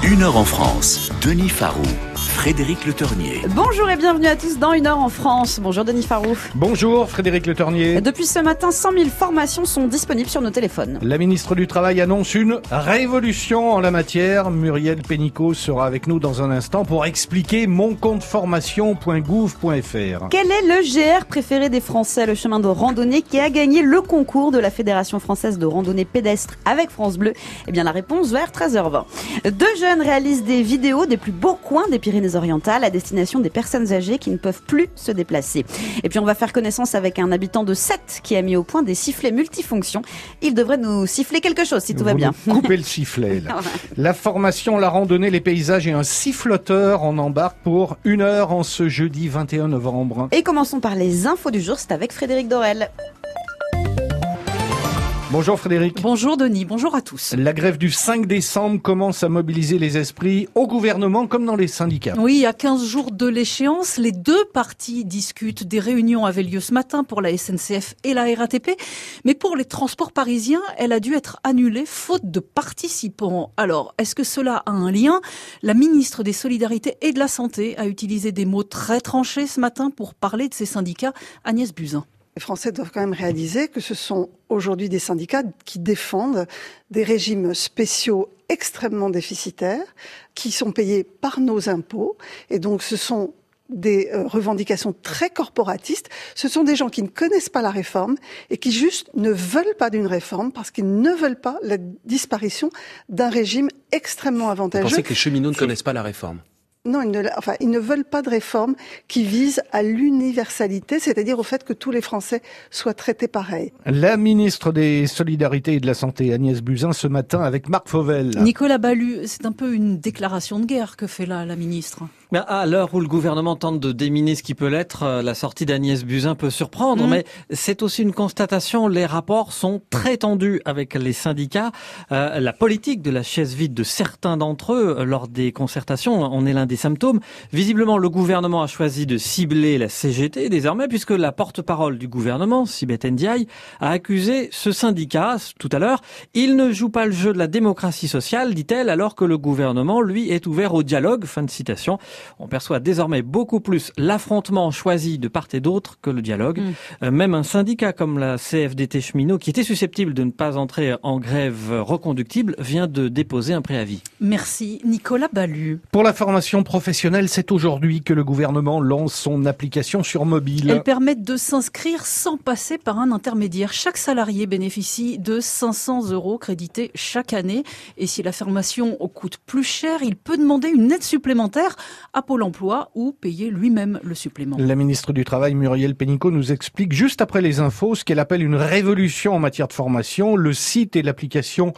1 heure en France, Denis Farou, Frédéric Le Ternier. Bonjour et bienvenue à tous dans 1 heure en France. Bonjour Denis Farou. Bonjour Frédéric Le Ternier. Depuis ce matin, 100 000 formations sont disponibles sur nos téléphones. La ministre du Travail annonce une révolution en la matière. Muriel Pénicaud sera avec nous dans un instant pour expliquer moncompteformation.gouv.fr. Quel est le GR préféré des Français, le chemin de randonnée qui a gagné le concours de la Fédération française de randonnée pédestre avec France Bleu? Eh bien la réponse vers 13h20. Deux jeunes réalisent des vidéos des plus beaux coins des Pyrénées-Orientales à destination des personnes âgées qui ne peuvent plus se déplacer. Et puis on va faire connaissance avec un habitant de Sète qui a mis au point des sifflets multifonctions. Il devrait nous siffler quelque chose si tout va bien. Coupez le sifflet là. La formation, la randonnée, les paysages et un siffloteur, on embarque pour 1 heure en ce jeudi 21 novembre. Et commençons par les infos du jour, c'est avec Frédéric Dorel. Bonjour Frédéric. Bonjour Denis, bonjour à tous. La grève du 5 décembre commence à mobiliser les esprits au gouvernement comme dans les syndicats. Oui, à 15 jours de l'échéance, les deux parties discutent. Des réunions avaient lieu ce matin pour la SNCF et la RATP. Mais pour les transports parisiens, elle a dû être annulée faute de participants. Alors, est-ce que cela a un lien? La ministre des Solidarités et de la Santé a utilisé des mots très tranchés ce matin pour parler de ces syndicats. Agnès Buzyn. Les Français doivent quand même réaliser que ce sont aujourd'hui des syndicats qui défendent des régimes spéciaux extrêmement déficitaires, qui sont payés par nos impôts. Et donc ce sont des revendications très corporatistes. Ce sont des gens qui ne connaissent pas la réforme et qui juste ne veulent pas d'une réforme parce qu'ils ne veulent pas la disparition d'un régime extrêmement avantageux. Vous pensez que les cheminots ne connaissent pas la réforme ? Non, ils ne veulent pas de réforme qui vise à l'universalité, c'est-à-dire au fait que tous les Français soient traités pareil. La ministre des Solidarités et de la Santé, Agnès Buzyn, ce matin avec Marc Fauvel. Nicolas Ballu, c'est un peu une déclaration de guerre que fait là la ministre. Mais à l'heure où le gouvernement tente de déminer ce qui peut l'être, la sortie d'Agnès Buzyn peut surprendre, mais c'est aussi une constatation. Les rapports sont très tendus avec les syndicats. La politique de la chaise vide de certains d'entre eux lors des concertations en est l'un des symptômes. Visiblement, le gouvernement a choisi de cibler la CGT désormais, puisque la porte-parole du gouvernement, Sibeth Ndiaye, a accusé ce syndicat tout à l'heure. Il ne joue pas le jeu de la démocratie sociale, dit-elle, alors que le gouvernement, lui, est ouvert au dialogue. Fin de citation. On perçoit désormais beaucoup plus l'affrontement choisi de part et d'autre que le dialogue. Même un syndicat comme la CFDT Cheminot, qui était susceptible de ne pas entrer en grève reconductible, vient de déposer un préavis. Merci Nicolas Ballu. Pour la formation professionnelle, c'est aujourd'hui que le gouvernement lance son application sur mobile. Elle permet de s'inscrire sans passer par un intermédiaire. Chaque salarié bénéficie de 500 € crédités chaque année. Et si la formation coûte plus cher, il peut demander une aide supplémentaire à Pôle emploi ou payer lui-même le supplément. La ministre du Travail, Muriel Pénicaud, nous explique juste après les infos ce qu'elle appelle une révolution en matière de formation. Le site et l'application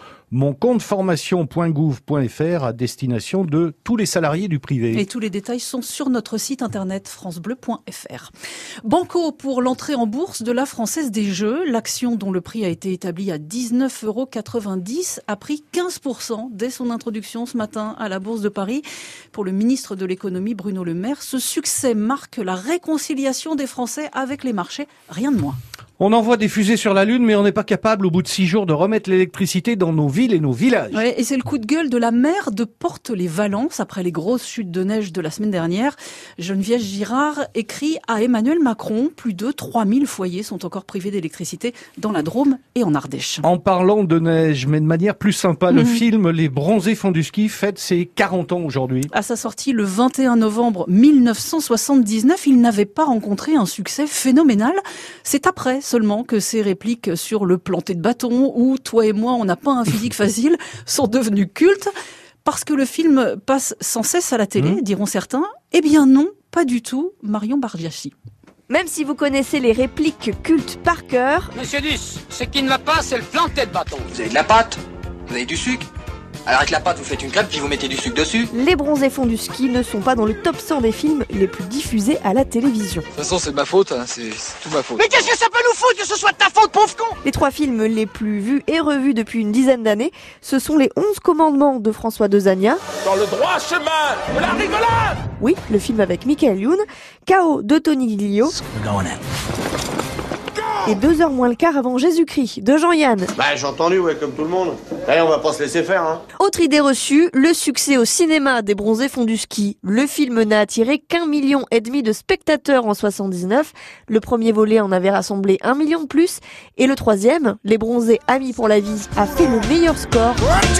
moncompteformation.gouv.fr à destination de tous les salariés du privé. Et tous les détails sont sur notre site internet francebleu.fr. Banco pour l'entrée en bourse de la Française des Jeux. L'action dont le prix a été établi à 19,90 € a pris 15% dès son introduction ce matin à la Bourse de Paris. Pour le ministre de l'économie Bruno Le Maire, ce succès marque la réconciliation des Français avec les marchés, rien de moins. On envoie des fusées sur la Lune, mais on n'est pas capable, au bout de 6 jours, de remettre l'électricité dans nos villes et nos villages. Ouais, et c'est le coup de gueule de la maire de Porte-les-Valences après les grosses chutes de neige de la semaine dernière. Geneviève Girard écrit à Emmanuel Macron, plus de 3000 foyers sont encore privés d'électricité dans la Drôme et en Ardèche. En parlant de neige, mais de manière plus sympa, le film Les Bronzés font du ski fête ses 40 ans aujourd'hui. À sa sortie le 21 novembre 1979, il n'avait pas rencontré un succès phénoménal. C'est après seulement que ces répliques sur le planter de bâton ou toi et moi on n'a pas un physique facile sont devenues cultes parce que le film passe sans cesse à la télé, diront certains. Eh bien non, pas du tout, Marion Bargiachi. Même si vous connaissez les répliques cultes par cœur... Monsieur Duss, ce qui ne va pas, c'est le planter de bâton. Vous avez de la pâte? Vous avez du sucre? Alors avec la pâte, vous faites une crêpe puis vous mettez du sucre dessus. Les Bronzés font du ski ne sont pas dans le top 100 des films les plus diffusés à la télévision. De toute façon, c'est ma faute, hein. C'est tout ma faute. Mais qu'est-ce que ça peut nous foutre que ce soit de ta faute, pauvre con? Les 3 films les plus vus et revus depuis une dizaine d'années, ce sont les 11 commandements de François Dezania. Dans le droit chemin de la rigolade. Oui, le film avec Michael Youn. K.O. de Tony Guillot. et 2 heures moins le quart avant Jésus-Christ, de Jean-Yann. Bah j'ai entendu, ouais, comme tout le monde. Allez, on va pas se laisser faire, hein. Autre idée reçue, le succès au cinéma des Bronzés font du ski. Le film n'a attiré qu'1,5 million de spectateurs en 79. Le premier volet en avait rassemblé 1 million de plus. Et le troisième, Les Bronzés Amis pour la vie, a fait le meilleur score.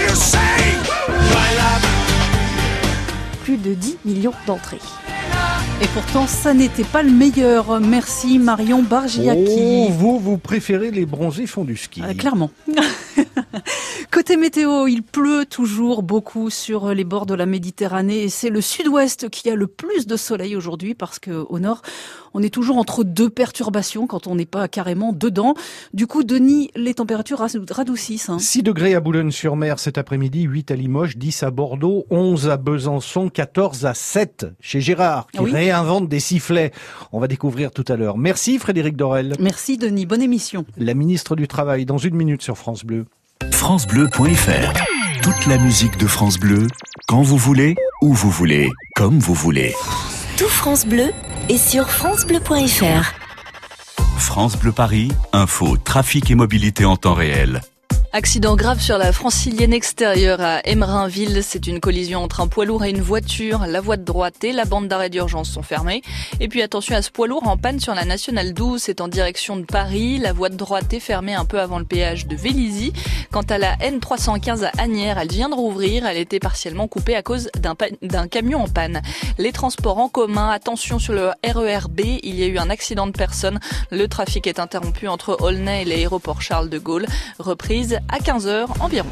Plus de 10 millions d'entrées. Et pourtant, ça n'était pas le meilleur. Merci Marion Bargiaki. Oh, vous préférez Les Bronzés font du ski. Clairement. Côté météo, il pleut toujours beaucoup sur les bords de la Méditerranée et c'est le sud-ouest qui a le plus de soleil aujourd'hui parce qu'au nord, on est toujours entre 2 perturbations quand on n'est pas carrément dedans. Du coup, Denis, les températures radoucissent. 6 degrés à Boulogne-sur-Mer cet après-midi, 8 à Limoges, 10 à Bordeaux, 11 à Besançon, 14 à 7 chez Gérard qui réinvente des sifflets. On va découvrir tout à l'heure. Merci Frédéric Dorel. Merci Denis, bonne émission. La ministre du Travail dans 1 minute sur France Bleu. FranceBleu.fr. Toute la musique de France Bleu, quand vous voulez, où vous voulez, comme vous voulez. Tout France Bleu est sur FranceBleu.fr. France Bleu Paris, info, trafic et mobilité en temps réel. Accident grave sur la francilienne extérieure à Emerinville. C'est une collision entre un poids lourd et une voiture. La voie de droite et la bande d'arrêt d'urgence sont fermées. Et puis attention à ce poids lourd en panne sur la nationale 12. C'est en direction de Paris. La voie de droite est fermée un peu avant le péage de Vélizy. Quant à la N315 à Asnières, elle vient de rouvrir. Elle était partiellement coupée à cause d'un camion en panne. Les transports en commun, attention sur le RER B. Il y a eu un accident de personne. Le trafic est interrompu entre Aulnay et l'aéroport Charles de Gaulle. Reprise à 15h environ.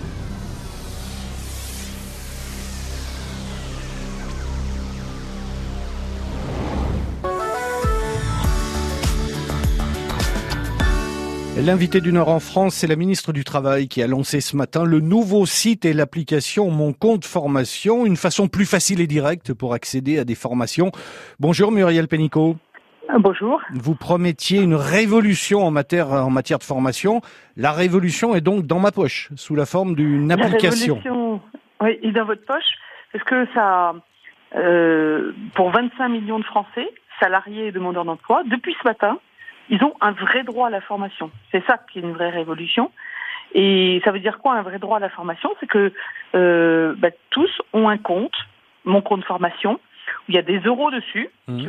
L'invité du Nord en France, c'est la ministre du Travail qui a lancé ce matin le nouveau site et l'application Mon Compte Formation, une façon plus facile et directe pour accéder à des formations. Bonjour Muriel Pénicaud. Bonjour. Vous promettiez une révolution en matière de formation. La révolution est donc dans ma poche, sous la forme d'une application. La révolution, oui, est dans votre poche, parce que ça, pour 25 millions de Français, salariés et demandeurs d'emploi, depuis ce matin, ils ont un vrai droit à la formation. C'est ça qui est une vraie révolution. Et ça veut dire quoi, un vrai droit à la formation? C'est que tous ont un compte, Mon Compte Formation, où il y a des euros dessus,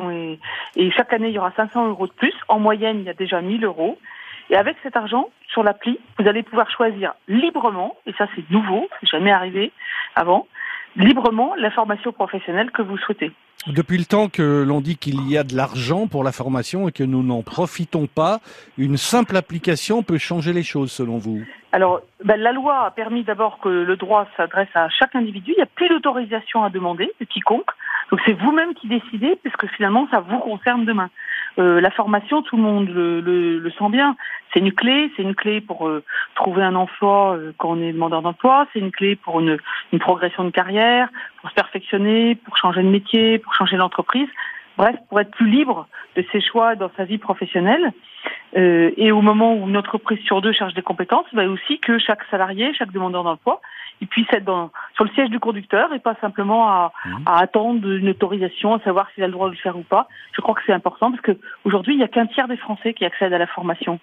et chaque année, il y aura 500 euros de plus. En moyenne, il y a déjà 1000 euros. Et avec cet argent, sur l'appli, vous allez pouvoir choisir librement, et ça c'est nouveau, c'est jamais arrivé avant, librement la formation professionnelle que vous souhaitez. Depuis le temps que l'on dit qu'il y a de l'argent pour la formation et que nous n'en profitons pas, une simple application peut changer les choses selon vous? Alors, la loi a permis d'abord que le droit s'adresse à chaque individu. Il n'y a plus d'autorisation à demander de quiconque. Donc c'est vous-même qui décidez, puisque finalement ça vous concerne demain. La formation, tout le monde le sent bien. C'est une clé pour trouver un emploi quand on est demandeur d'emploi. C'est une clé pour une progression de carrière, pour se perfectionner, pour changer de métier, pour changer d'entreprise. Bref, pour être plus libre de ses choix dans sa vie professionnelle. Et au moment où une entreprise sur 2 cherche des compétences, aussi que chaque salarié, chaque demandeur d'emploi, il puisse être sur le siège du conducteur et pas simplement à attendre une autorisation, à savoir s'il a le droit de le faire ou pas. Je crois que c'est important parce que aujourd'hui, il n'y a qu'un tiers des Français qui accèdent à la formation.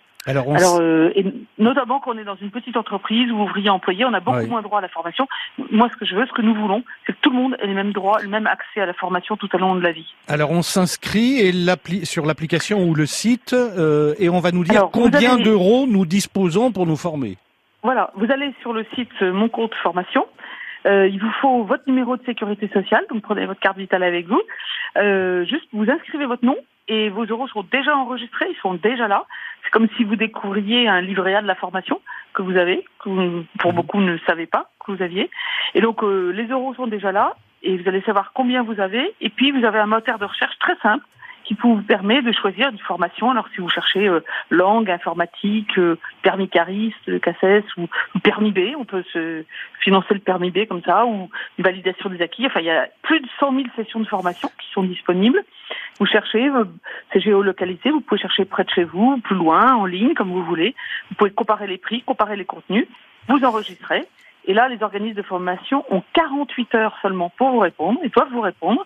Et notamment quand on est dans une petite entreprise ou ouvrier employé, on a beaucoup moins droit à la formation. Moi, ce que nous voulons, c'est que tout le monde ait les mêmes droits, le même accès à la formation tout au long de la vie. Alors, on s'inscrit sur l'application ou le site et on va nous dire combien d'euros nous disposons pour nous former. Voilà, vous allez sur le site Mon Compte Formation. Il vous faut votre numéro de sécurité sociale, donc prenez votre carte vitale avec vous. Juste, vous inscrivez votre nom et vos euros sont déjà enregistrés, ils sont déjà là. C'est comme si vous découvriez un livret A de la formation que vous avez, que pour beaucoup ne savez pas que vous aviez. Et donc, les euros sont déjà là et vous allez savoir combien vous avez. Et puis, vous avez un moteur de recherche très simple qui vous permet de choisir une formation. Alors, si vous cherchez langue, informatique, permis cariste, CACES ou permis B, on peut se financer le permis B comme ça, ou une validation des acquis. Enfin, il y a plus de 100 000 sessions de formation qui sont disponibles. Vous cherchez, c'est géolocalisé, vous pouvez chercher près de chez vous, plus loin, en ligne, comme vous voulez. Vous pouvez comparer les prix, comparer les contenus, vous enregistrez. Et là, les organismes de formation ont 48 heures seulement pour vous répondre. Ils doivent vous répondre.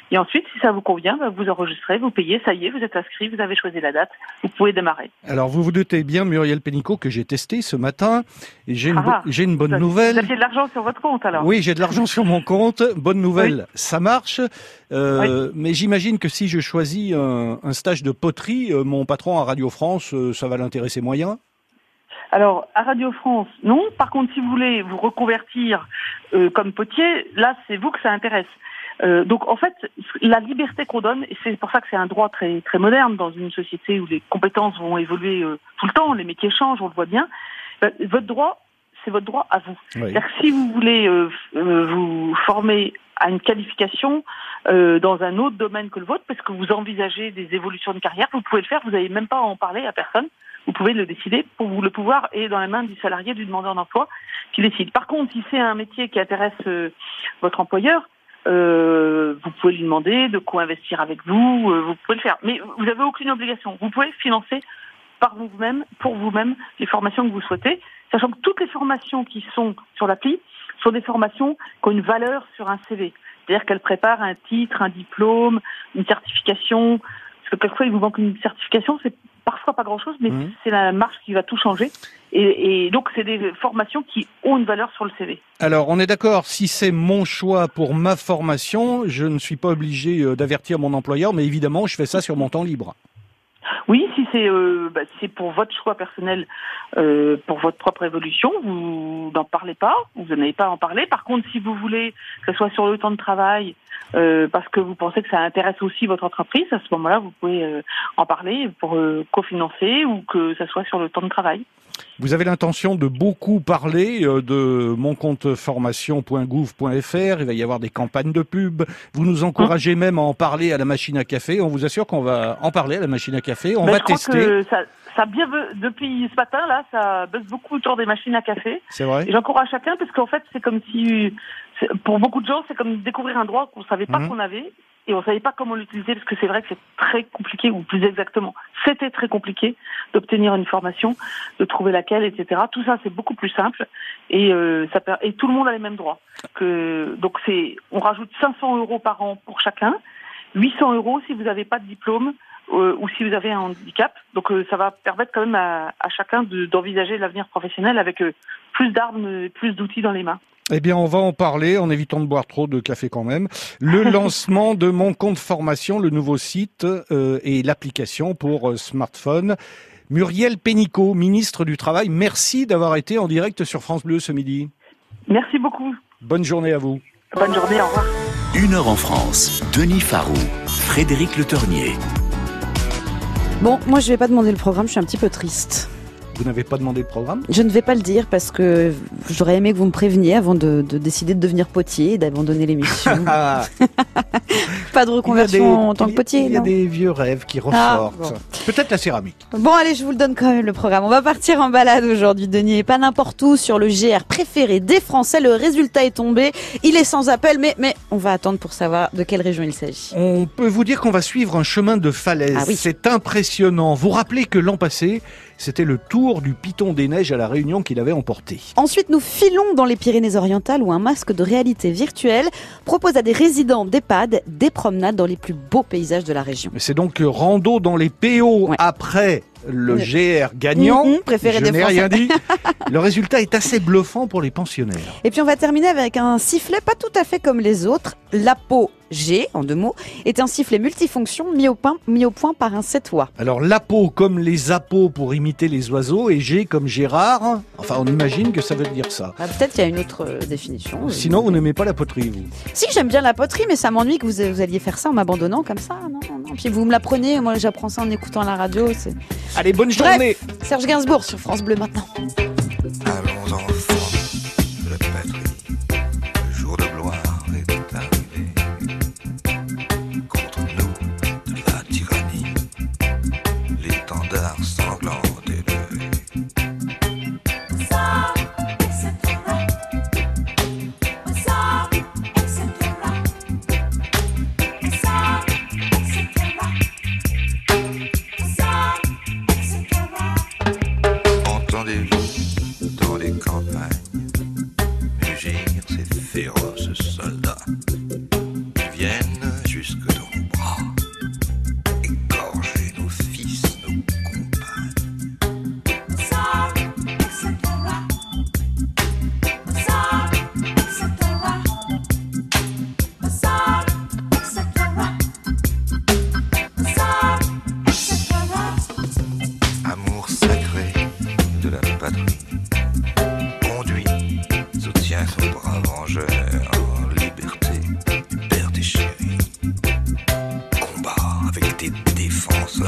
Et ensuite, si ça vous convient, vous enregistrez, vous payez, ça y est, vous êtes inscrit, vous avez choisi la date, vous pouvez démarrer. Alors, vous vous doutez bien, Muriel Pénicaud, que j'ai testé ce matin, et j'ai une bonne nouvelle. Vous aviez de l'argent sur votre compte, alors? Oui, j'ai de l'argent sur mon compte. Bonne nouvelle, ça marche. Mais j'imagine que si je choisis un stage de poterie, mon patron à Radio France, ça va l'intéresser moyen. Alors, à Radio France, non. Par contre, si vous voulez vous reconvertir comme potier, là, c'est vous que ça intéresse. Donc, en fait, la liberté qu'on donne, et c'est pour ça que c'est un droit très, très moderne dans une société où les compétences vont évoluer tout le temps, les métiers changent, on le voit bien. Votre droit, c'est votre droit à vous. Oui. C'est-à-dire que si vous voulez vous former à une qualification dans un autre domaine que le vôtre, parce que vous envisagez des évolutions de carrière, vous pouvez le faire, vous n'avez même pas à en parler à personne. Vous pouvez le décider, pour vous, le pouvoir est dans les mains du salarié, du demandeur d'emploi qui décide. Par contre, si c'est un métier qui intéresse votre employeur, vous pouvez lui demander de co-investir avec vous, vous pouvez le faire. Mais vous n'avez aucune obligation. Vous pouvez financer par vous-même, pour vous-même, les formations que vous souhaitez, sachant que toutes les formations qui sont sur l'appli sont des formations qui ont une valeur sur un CV. C'est-à-dire qu'elles préparent un titre, un diplôme, une certification. Parce que quelquefois, il vous manque une certification, c'est parfois pas grand-chose, mais c'est la marche qui va tout changer. Et donc, c'est des formations qui ont une valeur sur le CV. Alors, on est d'accord, si c'est mon choix pour ma formation, je ne suis pas obligé d'avertir mon employeur, mais évidemment, je fais ça sur mon temps libre. Oui, si c'est pour votre choix personnel, pour votre propre évolution, vous n'en parlez pas, vous n'avez pas à en parler. Par contre, si vous voulez que ce soit sur le temps de travail, parce que vous pensez que ça intéresse aussi votre entreprise, à ce moment-là, vous pouvez en parler pour cofinancer ou que ça soit sur le temps de travail. Vous avez l'intention de beaucoup parler de mon compte formation.gouv.fr, il va y avoir des campagnes de pub, vous nous encouragez même à en parler à la machine à café, on vous assure qu'on va en parler à la machine à café, on va tester. Je crois que ça bien, depuis ce matin, là, ça buzz beaucoup autour des machines à café. C'est vrai. Et j'encourage chacun parce qu'en fait, c'est comme si, pour beaucoup de gens, c'est comme découvrir un droit qu'on ne savait pas qu'on avait. Et on ne savait pas comment l'utiliser parce que c'est vrai que c'est très compliqué, ou plus exactement, c'était très compliqué d'obtenir une formation, de trouver laquelle, etc. Tout ça, c'est beaucoup plus simple et tout le monde a les mêmes droits. Donc on rajoute 500 € par an pour chacun, 800 € si vous n'avez pas de diplôme ou si vous avez un handicap. Donc ça va permettre quand même à chacun d'envisager l'avenir professionnel avec plus d'armes, plus d'outils dans les mains. Eh bien, on va en parler en évitant de boire trop de café quand même. Le lancement de mon compte formation, le nouveau site et l'application pour smartphone. Muriel Pénicaud, ministre du Travail, merci d'avoir été en direct sur France Bleu ce midi. Merci beaucoup. Bonne journée à vous. Bonne journée, au revoir. 1 heure en France, Denis Farou, Frédéric Le Ternier. Bon, moi je vais pas demander le programme, je suis un petit peu triste. Vous n'avez pas demandé de programme ? Je ne vais pas le dire parce que j'aurais aimé que vous me préveniez avant de décider de devenir potier et d'abandonner l'émission. Pas de reconversion en tant que potier. Il y a des vieux rêves qui ressortent. Bon. Peut-être la céramique. Bon, allez, je vous le donne quand même le programme. On va partir en balade aujourd'hui, Denis, et pas n'importe où, sur le GR préféré des Français. Le résultat est tombé. Il est sans appel, mais on va attendre pour savoir de quelle région il s'agit. On peut vous dire qu'on va suivre un chemin de falaise. Ah oui. C'est impressionnant. Vous rappelez que l'an passé, c'était le tour du Piton des Neiges à La Réunion qui l'avait emporté. Ensuite, nous filons dans les Pyrénées-Orientales où un masque de réalité virtuelle propose à des résidents d'EHPAD des promenades dans les plus beaux paysages de la région. C'est donc rando dans les PO après le GR gagnant. Préféré des Français. Je n'ai rien dit. Le résultat est assez bluffant pour les pensionnaires. Et puis on va terminer avec un sifflet pas tout à fait comme les autres. L'Apo G, en 2 mots, est un sifflet multifonction mis au point par un Sétois. Alors l'Apo comme les apos pour imiter les oiseaux et G comme Gérard. Enfin, on imagine que ça veut dire ça. Peut-être qu'il y a une autre définition. Sinon, vous n'aimez pas la poterie, vous ? Si, j'aime bien la poterie, mais ça m'ennuie que vous alliez faire ça en m'abandonnant comme ça. Non. Puis vous me l'apprenez, moi j'apprends ça en écoutant la radio. Allez, bonne journée. Bref, Serge Gainsbourg sur France Bleu maintenant. Allons enfants de la patrie, le jour de gloire est arrivé. Contre nous de la tyrannie, l'étendard sanglant est levé. Entendez-vous dans les liberté, père tes chéris. Combat avec tes défenseurs.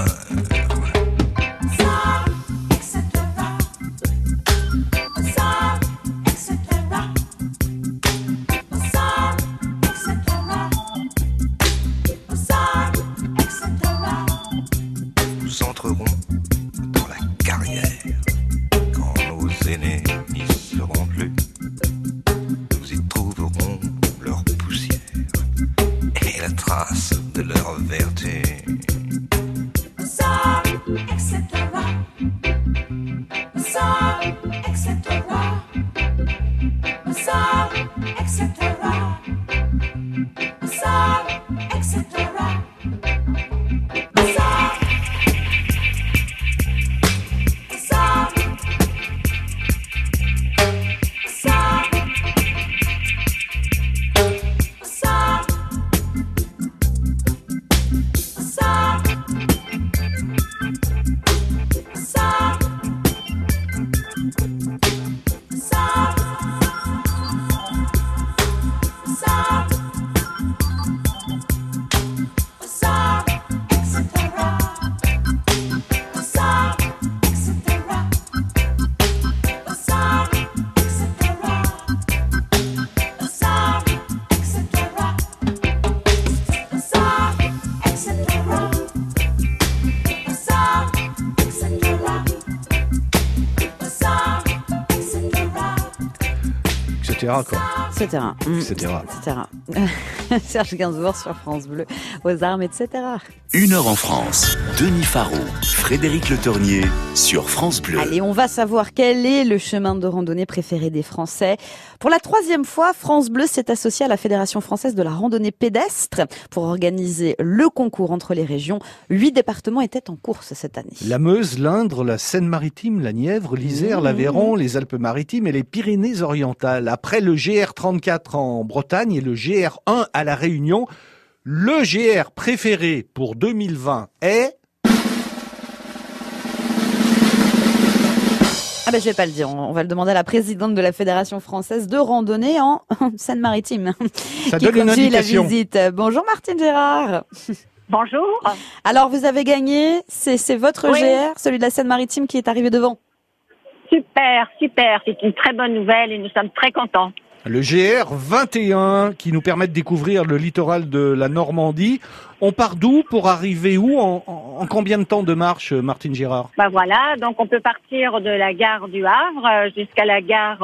Nous entrerons dans la carrière quand nos aînés n'y seront plus. Nous y trouverons leur poussière et la trace de leur vertu. Quoi. Etc. Serge Gainsbourg sur France Bleu, aux armes, etc. 1 heure en France. Denis Faro, Frédéric Le Tournier sur France Bleu. Allez, on va savoir quel est le chemin de randonnée préféré des Français. Pour la 3e fois, France Bleu s'est associé à la Fédération française de la randonnée pédestre pour organiser le concours entre les régions. 8 départements étaient en course cette année. La Meuse, l'Indre, la Seine-Maritime, la Nièvre, l'Isère, l'Aveyron, les Alpes-Maritimes et les Pyrénées-Orientales. Après le GR34 en Bretagne et le GR1 à La Réunion, le GR préféré pour 2020 est... Ah ben je vais pas le dire, on va le demander à la présidente de la Fédération française de randonnée en Seine-Maritime Ça qui donne une conduit la indication. visite. Bonjour Martine Gérard. Bonjour. Alors vous avez gagné, c'est votre Oui. GR, celui de la Seine-Maritime qui est arrivé devant. Super, c'est une très bonne nouvelle et nous sommes très contents. Le GR21 qui nous permet de découvrir le littoral de la Normandie. On part d'où pour arriver où en combien de temps de marche, Martine Gérard? Ben voilà, donc on peut partir de la gare du Havre jusqu'à la gare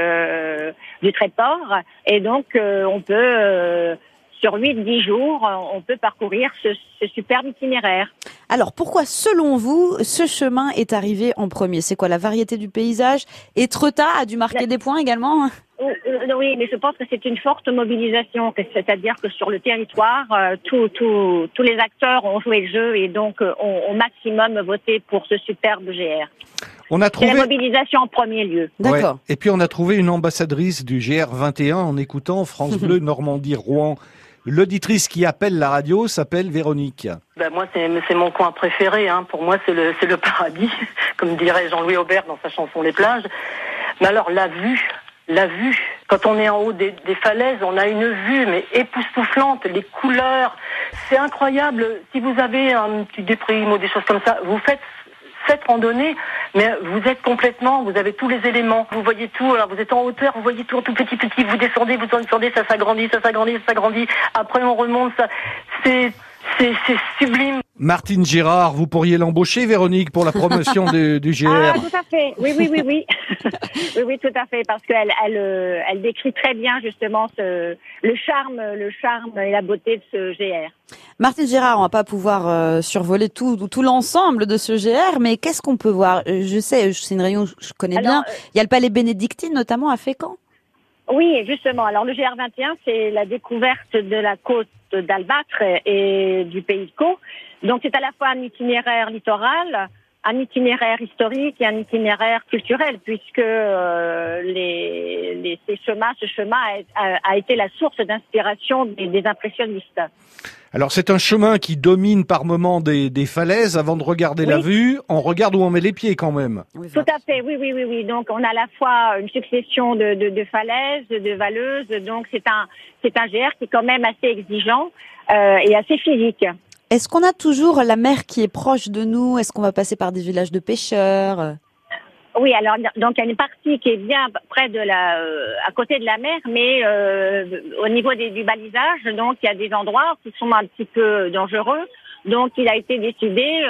du Tréport et donc on peut sur 8-10 jours, on peut parcourir ce superbe itinéraire. Alors pourquoi, selon vous, ce chemin est arrivé en premier? C'est quoi, la variété du paysage? Etretat a dû marquer des points également? Oui, mais je pense que c'est une forte mobilisation, c'est-à-dire que sur le territoire, tous les acteurs ont joué le jeu et donc ont au maximum voté pour ce superbe GR. C'est la mobilisation en premier lieu. D'accord. Ouais. Et puis on a trouvé une ambassadrice du GR21 en écoutant France Bleu Normandie-Rouen. L'auditrice qui appelle la radio s'appelle Véronique. Ben moi, c'est mon coin préféré. Hein. Pour moi, c'est le paradis, comme dirait Jean-Louis Aubert dans sa chanson Les plages. Mais alors, la vue, quand on est en haut des falaises, on a une vue mais époustouflante, les couleurs, c'est incroyable. Si vous avez un petit déprime ou des choses comme ça, vous faites cette randonnée, mais vous êtes complètement, vous avez tous les éléments, vous voyez tout, alors vous êtes en hauteur, vous voyez tout petit, vous descendez, ça s'agrandit, après on remonte, ça, c'est sublime. Martine Gérard, vous pourriez l'embaucher, Véronique, pour la promotion du GR. Ah, tout à fait. Oui. Oui, tout à fait, parce qu'elle décrit très bien justement le charme et la beauté de ce GR. Martine Gérard, on va pas pouvoir survoler tout l'ensemble de ce GR, mais qu'est-ce qu'on peut voir? Je sais, c'est une région que je connais bien. Il y a le palais bénédictine, notamment à Fécamp. Oui, justement. Alors le GR21, c'est la découverte de la côte d'Albâtre et du pays de Caux. Donc c'est à la fois un itinéraire littoral, un itinéraire historique et un itinéraire culturel, puisque ce chemin a été la source d'inspiration des impressionnistes. Alors c'est un chemin qui domine par moments des falaises. Avant de regarder la vue, on regarde où on met les pieds quand même. Tout à fait, oui. Donc on a à la fois une succession de falaises, de valleuses. Donc c'est un GR qui est quand même assez exigeant et assez physique. Est-ce qu'on a toujours la mer qui est proche de nous? Est-ce qu'on va passer par des villages de pêcheurs? Oui, alors donc il y a une partie qui est bien près à côté de la mer, mais au niveau du balisage, donc il y a des endroits qui sont un petit peu dangereux. Donc il a été décidé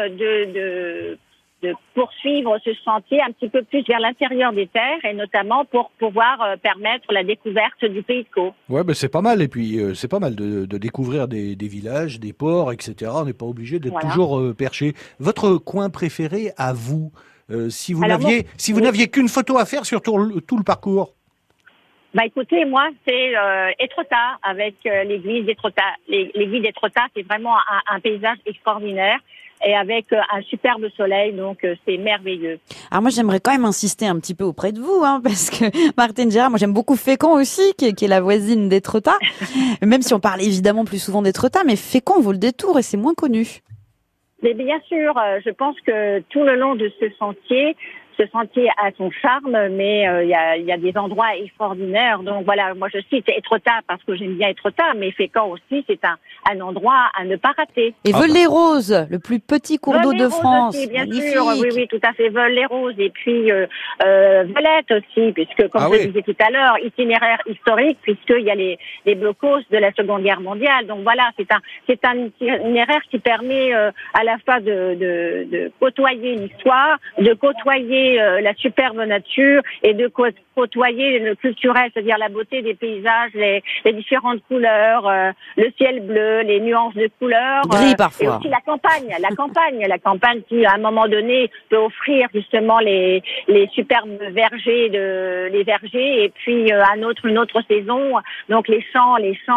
de poursuivre ce sentier un petit peu plus vers l'intérieur des terres, et notamment pour pouvoir permettre la découverte du pays de Caux. Ouais, ben c'est pas mal. Et puis c'est pas mal de découvrir des villages, des ports, etc. On n'est pas obligé d'être toujours perché. Votre coin préféré à vous? Si vous n'aviez qu'une photo à faire sur tout le parcours. Bah écoutez, moi c'est Étretat avec l'église d'Étretat. L'église d'Étretat, c'est vraiment un paysage extraordinaire et avec un superbe soleil, donc c'est merveilleux. Alors moi j'aimerais quand même insister un petit peu auprès de vous, parce que Martine Gérard, moi j'aime beaucoup Fécamp aussi, qui est la voisine d'Étretat. Même si on parle évidemment plus souvent d'Étretat, mais Fécamp vaut le détour et c'est moins connu. Mais bien sûr, je pense que tout le long de ce sentier a son charme, mais il y a des endroits extraordinaires. Donc voilà, moi je cite Étretat parce que j'aime bien Étretat, mais Fécamp aussi, c'est un endroit à ne pas rater. Et Veul-les-Roses, le plus petit cours d'eau de France. Aussi, bien sûr, oui, tout à fait, Veul-les-Roses. Et puis Valette aussi, puisque comme je disais tout à l'heure, itinéraire historique, puisqu'il y a les blocos de la Seconde Guerre mondiale. Donc voilà, c'est un itinéraire qui permet à la fois de côtoyer l'histoire, de côtoyer la superbe nature et de côtoyer le culturel, c'est-à-dire la beauté des paysages, les différentes couleurs, le ciel bleu, les nuances de couleurs. Gris parfois. Et aussi la campagne qui, à un moment donné, peut offrir justement les superbes vergers les vergers, et puis une autre saison, donc les champs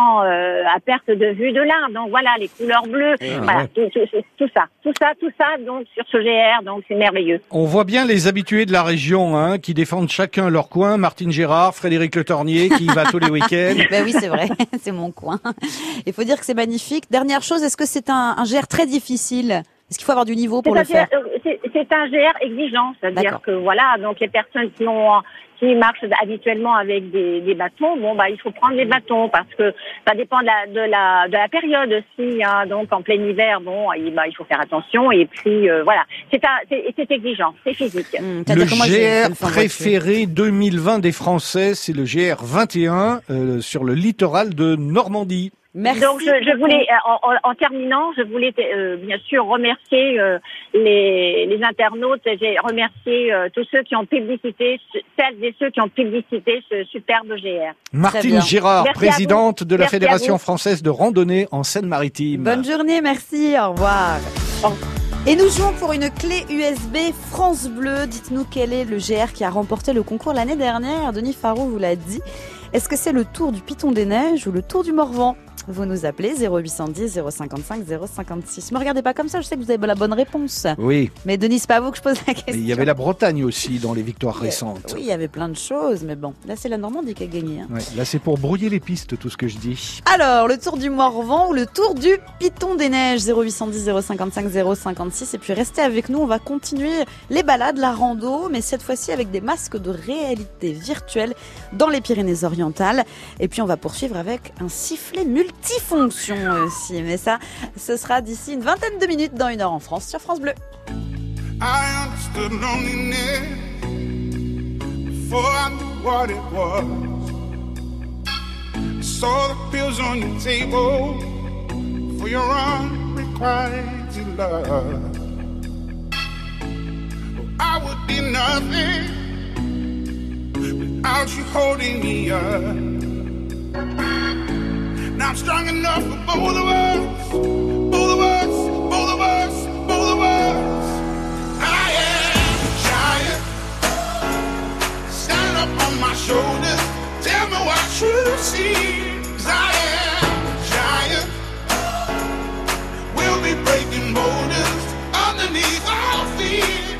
à perte de vue de l'Inde. Donc voilà, les couleurs bleues, voilà, tout ça, donc sur ce GR, donc c'est merveilleux. On voit bien les habitués de la région, qui défendent chacun leur coin. Martine Gérard, Frédéric Le Tornier, qui y va tous les week-ends. Ben oui, c'est vrai, c'est mon coin. Il faut dire que c'est magnifique. Dernière chose, est-ce que c'est un GR très difficile? Est-ce qu'il faut avoir du niveau pour le faire? C'est un GR exigeant, c'est-à-dire que voilà, donc les personnes qui marchent habituellement avec des bâtons, il faut prendre des bâtons parce que ça dépend de la période aussi, donc en plein hiver, il faut faire attention, et puis voilà, c'est exigeant, c'est physique. Le GR préféré 2020 des Français, c'est le GR 21 sur le littoral de Normandie. Merci. Donc je voulais, en terminant, bien sûr remercier les internautes. J'ai remercié tous ceux qui ont publicité, celles et ceux qui ont publicité ce superbe GR. Martine Gérard, présidente de la Fédération française de randonnée en Seine-Maritime. Bonne journée, merci, au revoir. Et nous jouons pour une clé USB France Bleu. Dites-nous quel est le GR qui a remporté le concours l'année dernière. Denis Farou vous l'a dit. Est-ce que c'est le Tour du Piton des Neiges ou le Tour du Morvan? Vous nous appelez 0810 055 056. Ne me regardez pas comme ça, je sais que vous avez la bonne réponse. Oui. Mais Denis, c'est pas à vous que je pose la question. Il y avait la Bretagne aussi dans les victoires récentes. Oui, il y avait plein de choses, mais bon, là c'est la Normandie qui a gagné. Ouais, là c'est pour brouiller les pistes, tout ce que je dis. Alors, le Tour du Morvan ou le Tour du Piton des Neiges, 0810 055 056. Et puis restez avec nous, on va continuer les balades, la rando, mais cette fois-ci avec des masques de réalité virtuelle dans les Pyrénées-Orientales. Et puis on va poursuivre avec un sifflet multifonction aussi. Mais ça, ce sera d'ici une vingtaine de minutes dans 1 heure en France sur France Bleu. I understood loneliness before I knew what it was. I saw the pills on your table for your unrequited love. Well, I would be nothing without you holding me up. Now I'm strong enough for both of us, both of us, both of us, both of us. I am a giant. Stand up on my shoulders. Tell me what you see. 'Cause I am a giant. We'll be breaking boulders underneath our feet.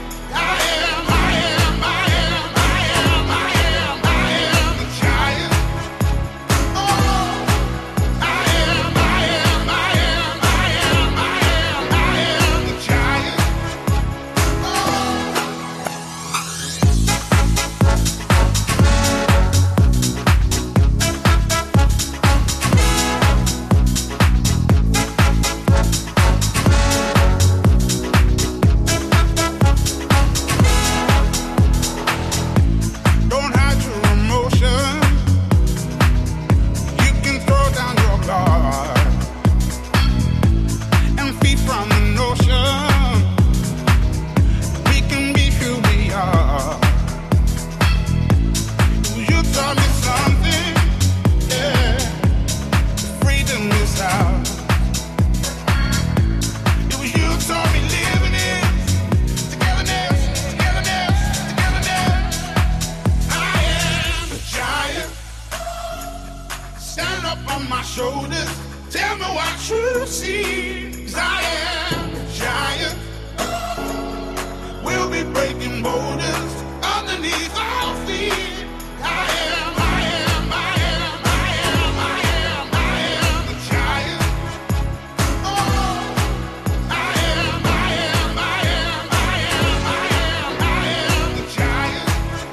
shoulders. Tell me what you see. 'Cause I am a giant. We'll be breaking borders underneath our feet. I am the giant. Oh, I am the giant.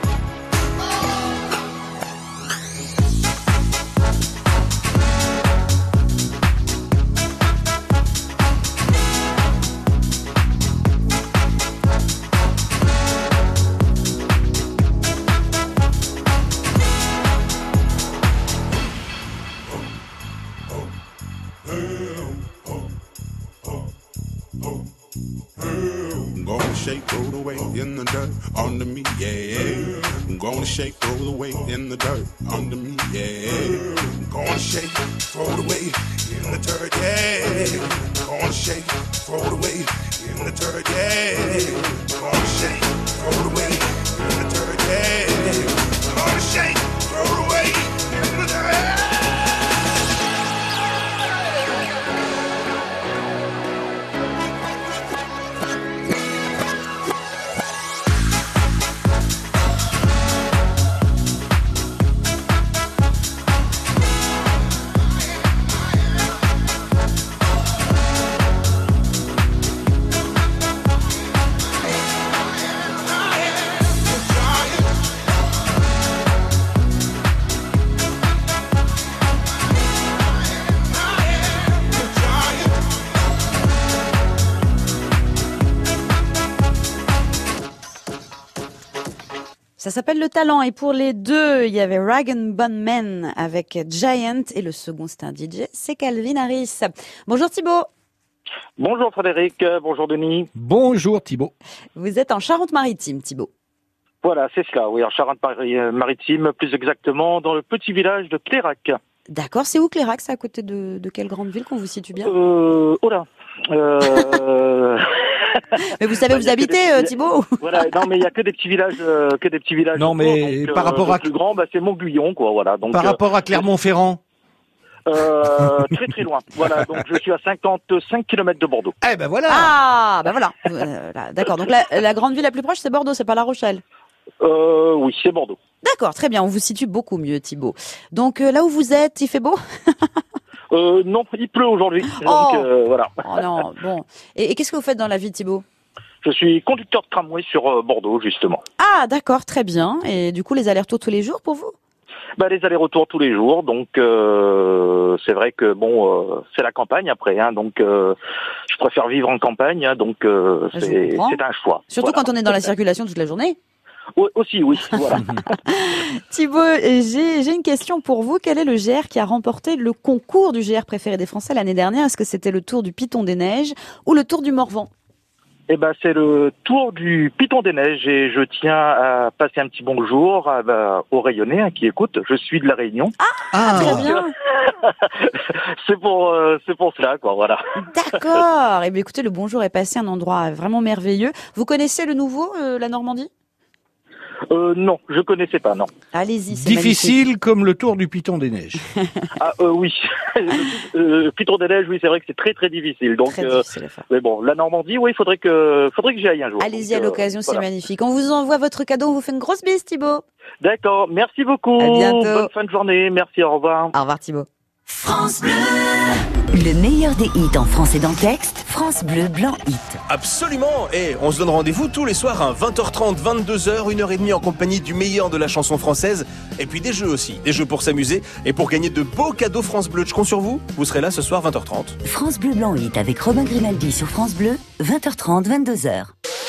I'm gonna shake, roll away in the dirt under me, yeah. I'm gonna shake, roll away in the dirt under me, yeah. I'm gonna shake, throw it away in the dirt, yeah. I'm gonna shake, throw it away in the dirt, yeah. I'm gonna shake, throw it away in the dirt, yeah. I'm gonna shake, throw it away in the dirt. Ça s'appelle Le Talent et pour les deux, il y avait Rag & Bone Man avec Giant et le second c'était un DJ, c'est Calvin Harris. Bonjour Thibaut. Bonjour Frédéric, bonjour Denis. Bonjour Thibaut. Vous êtes en Charente-Maritime Thibaut. Voilà, c'est cela, oui, en Charente-Maritime, plus exactement dans le petit village de Clérac. D'accord, c'est où Clérac? C'est à côté de quelle grande ville qu'on vous situe bien? Oh là Mais vous savez où vous habitez, Thibaut? Voilà, non, mais il y a que des petits villages, Non, mais donc, par rapport à le plus grand, c'est Montguyon, quoi, voilà. Donc, par rapport à Clermont-Ferrand. Très très loin. Voilà, donc je suis à 55 km de Bordeaux. Eh ben voilà. Ah, ben voilà. D'accord. Donc la grande ville la plus proche, c'est Bordeaux, c'est pas La Rochelle. Oui, c'est Bordeaux. D'accord, très bien. On vous situe beaucoup mieux, Thibaut. Donc là où vous êtes, il fait beau? Non, il pleut aujourd'hui. Donc voilà. Oh non, bon. Et qu'est-ce que vous faites dans la vie, Thibaut? Je suis conducteur de tramway sur Bordeaux, justement. Ah, d'accord, très bien. Et du coup, les allers-retours tous les jours pour vous? Les allers-retours tous les jours, donc c'est vrai que c'est la campagne après, hein, donc je préfère vivre en campagne, hein, donc c'est un choix. Surtout quand on est dans la circulation toute la journée. Aussi, oui. Voilà. Thibaut, j'ai une question pour vous. Quel est le GR qui a remporté le concours du GR préféré des Français l'année dernière? Est-ce que c'était le Tour du Piton des Neiges ou le Tour du Morvan? C'est le Tour du Piton des Neiges et je tiens à passer un petit bonjour aux Rayonnais qui écoutent. Je suis de la Réunion. Ah très bien. C'est pour cela, quoi. Voilà. D'accord. Écoutez, le bonjour est passé, un endroit vraiment merveilleux. Vous connaissez le nouveau, la Normandie? Non, je connaissais pas, non. Allez-y, c'est difficile magnifique. Comme le Tour du Piton des Neiges. Oui. Piton des Neiges, oui, c'est vrai que c'est très très difficile. Donc, très difficile à faire. Mais bon, la Normandie, oui, faudrait que j'y aille un jour. Allez-y à l'occasion, c'est magnifique. On vous envoie votre cadeau, on vous fait une grosse bise, Thibaut. D'accord, merci beaucoup. À bientôt. Bonne fin de journée, merci, au revoir. Au revoir Thibaut. France Bleu. Le meilleur des hits en français dans le texte, France Bleu Blanc Hit. Absolument. Et on se donne rendez-vous tous les soirs à 20h30, 22h, 1h30 en compagnie du meilleur de la chanson française. Et puis des jeux aussi, des jeux pour s'amuser et pour gagner de beaux cadeaux France Bleu. Je compte sur vous, vous serez là ce soir 20h30. France Bleu Blanc Hit avec Robin Grimaldi sur France Bleu, 20h30, 22h.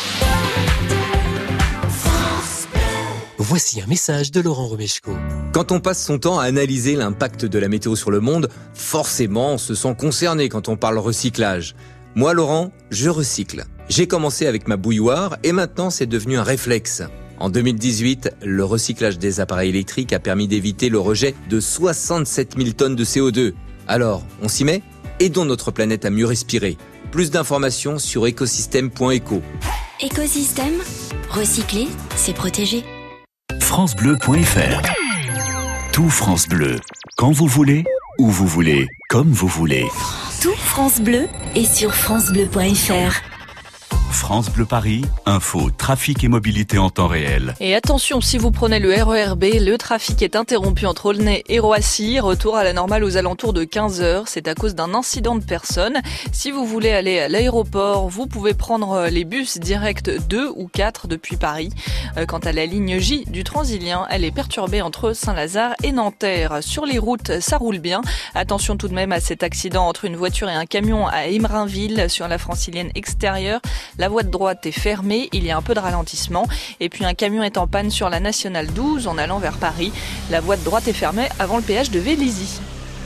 Voici un message de Laurent Romeshko. Quand on passe son temps à analyser l'impact de la météo sur le monde, forcément on se sent concerné quand on parle recyclage. Moi, Laurent, je recycle. J'ai commencé avec ma bouilloire et maintenant c'est devenu un réflexe. En 2018, le recyclage des appareils électriques a permis d'éviter le rejet de 67 000 tonnes de CO2. Alors, on s'y met? Aidons notre planète à mieux respirer. Plus d'informations sur écosystème.eco. Écosystème, recycler, c'est protéger. francebleu.fr. Tout France Bleu, quand vous voulez, où vous voulez, comme vous voulez. Tout France Bleu est sur francebleu.fr. France Bleu Paris, info, trafic et mobilité en temps réel. Et attention, si vous prenez le RERB, le trafic est interrompu entre Aulnay et Roissy. Retour à la normale aux alentours de 15h. C'est à cause d'un incident de personne. Si vous voulez aller à l'aéroport, vous pouvez prendre les bus directs 2 ou 4 depuis Paris. Quant à la ligne J du Transilien, elle est perturbée entre Saint-Lazare et Nanterre. Sur les routes, ça roule bien. Attention tout de même à cet accident entre une voiture et un camion à Emerainville sur la francilienne extérieure. La voie de droite est fermée, il y a un peu de ralentissement. Et puis un camion est en panne sur la nationale 12 en allant vers Paris. La voie de droite est fermée avant le péage de Vélizy.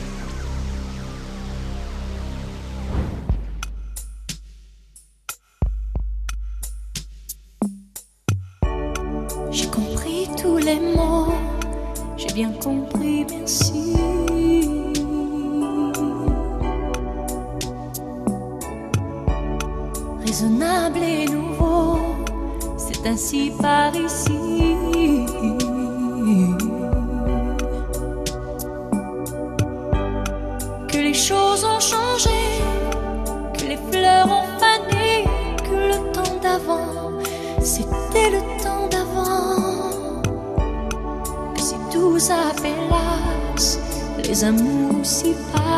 J'ai compris tous les mots, j'ai bien compris, merci. Raisonnable et nouveau, c'est ainsi par ici. Que les choses ont changé, que les fleurs ont fané, que le temps d'avant, c'était le temps d'avant. Que si tout s'appelasse, les amours s'y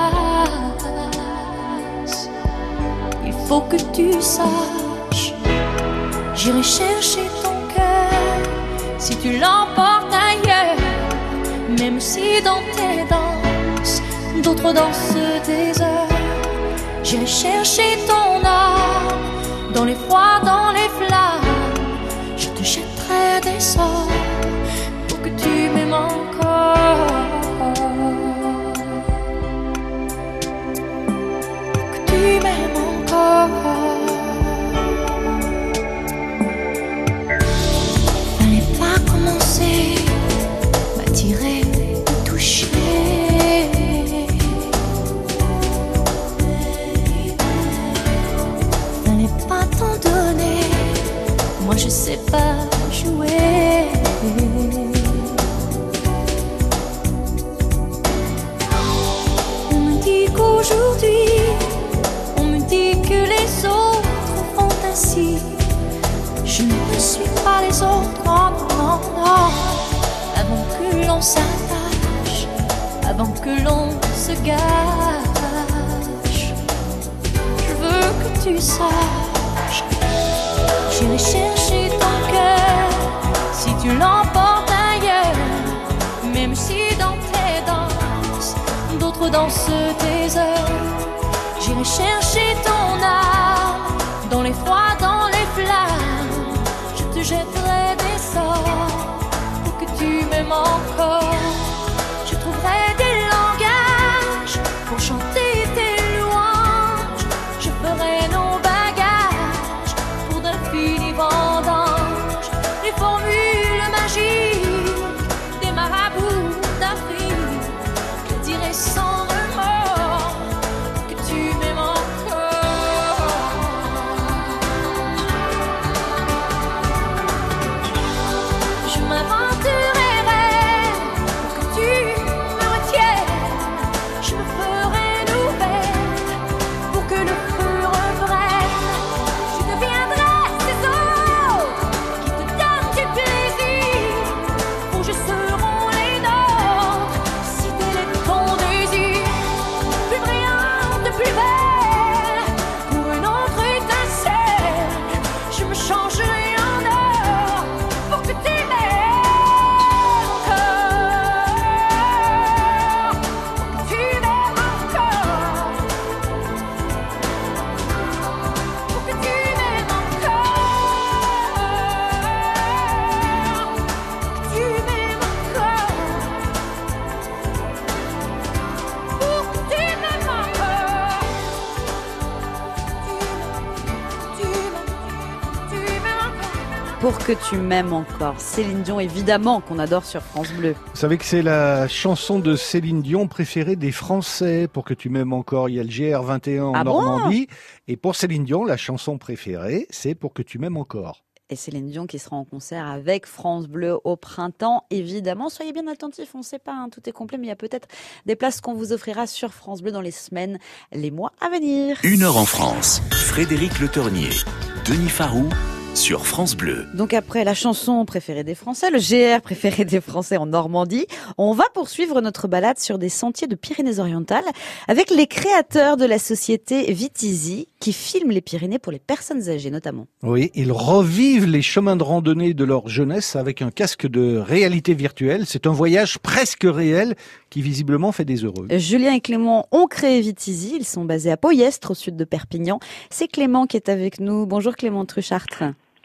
passent. Il faut que tu saches, j'irai chercher ton cœur si tu l'emportes ailleurs. Même si dans tes danses, d'autres dansent des heures. J'irai chercher ton âme, dans les froids, dans les flammes. Je te jetterai des sorts pour que tu m'aimes encore. Pour que tu m'aimes encore. Fallait pas commencer, m'attirer, me toucher. Fallait pas t'en donner, moi je sais pas jouer. On me dit qu'aujourd'hui, on me dit que les autres font ainsi. Je ne suis pas les autres, non, non, non. Avant que l'on s'attache, avant que l'on se gâche, je veux que tu saches, j'irai chercher ton cœur si tu l'emportes ailleurs. Même si dans tes danses, d'autres dansent tes heures. J'irai chercher ton âme, dans les froids, dans les flammes. Je te jetterai des sorts pour que tu m'aimes encore. Je trouverai des langages pour chanter tes louanges. Je ferai nos bagages pour d'infinis vendanges. Les formules magiques des marabouts d'Afrique, je dirai sans remords que tu m'aimes encore. Je m'aventurerai pour que tu me retiennes. Je me ferai nouvelle pour que le feu reprenne. Je deviendrai ces autres qui te donnent du plaisir. Pour je seront les nôtres si tel est ton désir. Plus brillante, plus belle, pour une autre étincelle, je me changerai en or pour que tu m'aimes encore. Pour que tu m'aimes encore. Pour que tu m'aimes encore. Pour que tu m'aimes encore. Pour que tu m'aimes encore. Pour que tu m'aimes encore. Céline Dion, évidemment, qu'on adore sur France Bleu. Vous savez que c'est la chanson de Céline Dion préférée des Français. Pour que tu m'aimes encore, il y a le GR21 en Ah bon ? Normandie. Et pour Céline Dion, la chanson préférée, c'est Pour que tu m'aimes encore. Et Céline Dion qui sera en concert avec France Bleu au printemps, évidemment. Soyez bien attentifs, on ne sait pas, tout est complet, mais il y a peut-être des places qu'on vous offrira sur France Bleu dans les semaines, les mois à venir. 1 heure en France. Frédéric Le Tornier, Denis Farou sur France Bleu. Donc après la chanson préférée des Français, le GR préféré des Français en Normandie, on va poursuivre notre balade sur des sentiers de Pyrénées-Orientales avec les créateurs de la société Vitizi qui filment les Pyrénées pour les personnes âgées notamment. Oui, ils revivent les chemins de randonnée de leur jeunesse avec un casque de réalité virtuelle. C'est un voyage presque réel qui visiblement fait des heureux. Julien et Clément ont créé Vitizi, ils sont basés à Poyestre au sud de Perpignan. C'est Clément qui est avec nous. Bonjour Clément Truchart.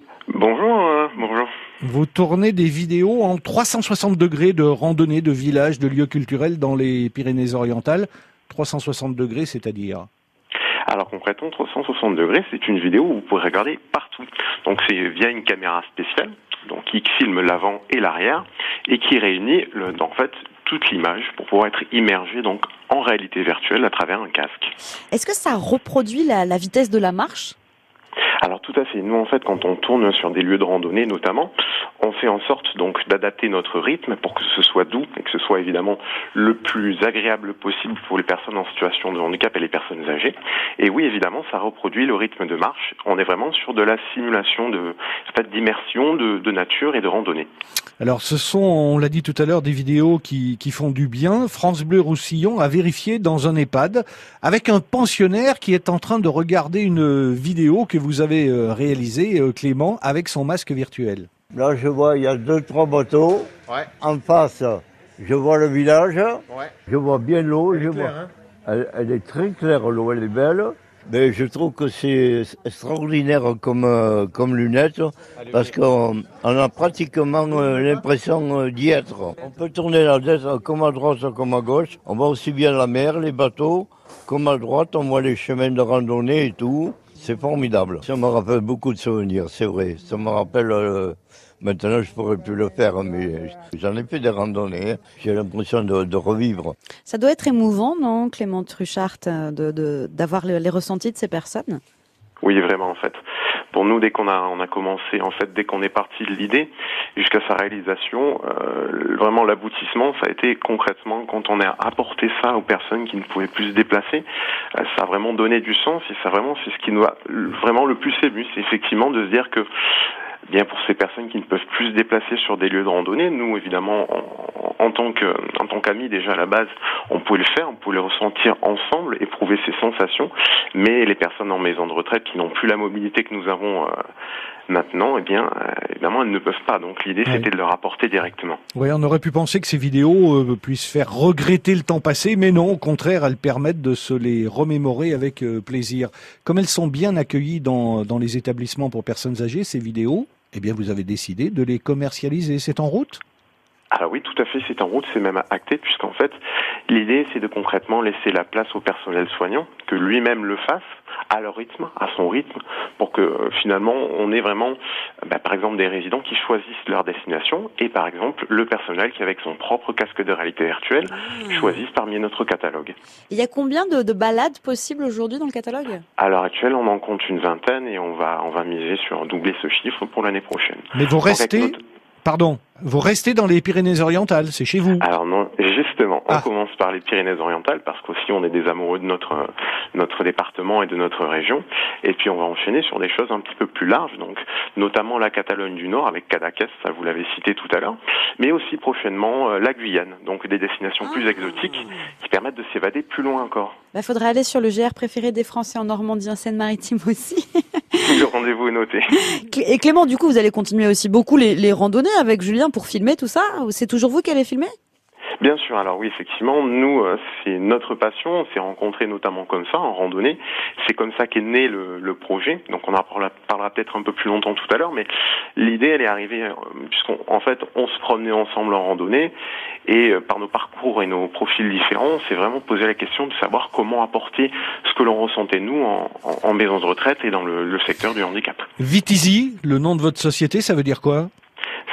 Bonjour, bonjour. Vous tournez des vidéos en 360 degrés de randonnée, de villages, de lieux culturels dans les Pyrénées-Orientales. 360 degrés, c'est-à-dire ? Alors concrètement, 360 degrés, c'est une vidéo où vous pourrez regarder partout. Donc c'est via une caméra spéciale, donc qui filme l'avant et l'arrière, et qui réunit en fait toute l'image pour pouvoir être immergé donc en réalité virtuelle à travers un casque. Est-ce que ça reproduit la vitesse de la marche ? Alors tout à fait. Nous en fait, quand on tourne sur des lieux de randonnée notamment, on fait en sorte donc d'adapter notre rythme pour que ce soit doux et que ce soit évidemment le plus agréable possible pour les personnes en situation de handicap et les personnes âgées. Et oui, évidemment, ça reproduit le rythme de marche. On est vraiment sur de la simulation d'immersion de nature et de randonnée. Alors ce sont, on l'a dit tout à l'heure, des vidéos qui font du bien. France Bleu Roussillon a vérifié dans un EHPAD avec un pensionnaire qui est en train de regarder une vidéo que vous avez réalisée, Clément, avec son masque virtuel. Là, je vois, il y a 2-3 bateaux. Ouais. En face, je vois le village. Ouais. Je vois bien l'eau. Elle est très claire, l'eau, elle est belle. Mais je trouve que c'est extraordinaire comme lunettes, parce qu'on a pratiquement l'impression d'y être. On peut tourner la tête comme à droite comme à gauche. On voit aussi bien la mer, les bateaux, comme à droite, on voit les chemins de randonnée et tout. C'est formidable. Ça me rappelle beaucoup de souvenirs, c'est vrai. Ça me rappelle... Maintenant, je pourrais plus le faire, mais j'en ai fait des randonnées. J'ai l'impression de revivre. Ça doit être émouvant, non, Clément Truchart, d'avoir les ressentis de ces personnes ? Oui, vraiment, en fait. Pour nous, dès qu'on a commencé, en fait, dès qu'on est parti de l'idée jusqu'à sa réalisation, vraiment l'aboutissement, ça a été concrètement quand on a apporté ça aux personnes qui ne pouvaient plus se déplacer. Ça a vraiment donné du sens et ça vraiment, c'est ce qui nous a vraiment le plus ému, c'est effectivement de se dire que bien pour ces personnes qui ne peuvent plus se déplacer sur des lieux de randonnée, nous évidemment en tant qu'amis déjà à la base, on pouvait le faire, on pouvait le ressentir ensemble, éprouver ces sensations, mais les personnes en maison de retraite qui n'ont plus la mobilité que nous avons maintenant, évidemment elles ne peuvent pas. Donc l'idée c'était de leur apporter directement. Oui, on aurait pu penser que ces vidéos puissent faire regretter le temps passé, mais non, au contraire, elles permettent de se les remémorer avec plaisir. Comme elles sont bien accueillies dans les établissements pour personnes âgées, ces vidéos, eh bien vous avez décidé de les commercialiser. C'est en route ? Alors oui, tout à fait, c'est en route, c'est même acté, puisqu'en fait, l'idée, c'est de concrètement laisser la place au personnel soignant, que lui-même le fasse, à leur rythme, à son rythme, pour que finalement, on ait vraiment, par exemple, des résidents qui choisissent leur destination, et par exemple, le personnel qui, avec son propre casque de réalité virtuelle, choisissent parmi notre catalogue. Il y a combien de balades possibles aujourd'hui dans le catalogue ? À l'heure actuelle, on en compte une vingtaine, et on va miser sur doubler ce chiffre pour l'année prochaine. Mais vous restez... Pardon, vous restez dans les Pyrénées-Orientales, c'est chez vous ? Alors non, justement, on commence par les Pyrénées-Orientales parce qu'aussi on est des amoureux de notre département et de notre région. Et puis on va enchaîner sur des choses un petit peu plus larges, donc notamment la Catalogne du Nord avec Cadaqués, ça vous l'avez cité tout à l'heure, mais aussi prochainement la Guyane, donc des destinations plus exotiques qui permettent de s'évader plus loin encore. Faudrait aller sur le GR préféré des Français en Normandie, en Seine-Maritime aussi. Le rendez-vous est noté. Et Clément, du coup, vous allez continuer aussi beaucoup les randonnées avec Julien pour filmer tout ça ? C'est toujours vous qui allez filmer ? Bien sûr, alors oui, effectivement, nous, c'est notre passion, on s'est rencontrés notamment comme ça, en randonnée, c'est comme ça qu'est né le projet, donc on en parlera peut-être un peu plus longtemps tout à l'heure, mais l'idée, elle est arrivée, puisqu'en fait, on se promenait ensemble en randonnée, et par nos parcours et nos profils différents, on s'est vraiment posé la question de savoir comment apporter ce que l'on ressentait, nous, en maison de retraite et dans le secteur du handicap. Vitizi, le nom de votre société, ça veut dire quoi ?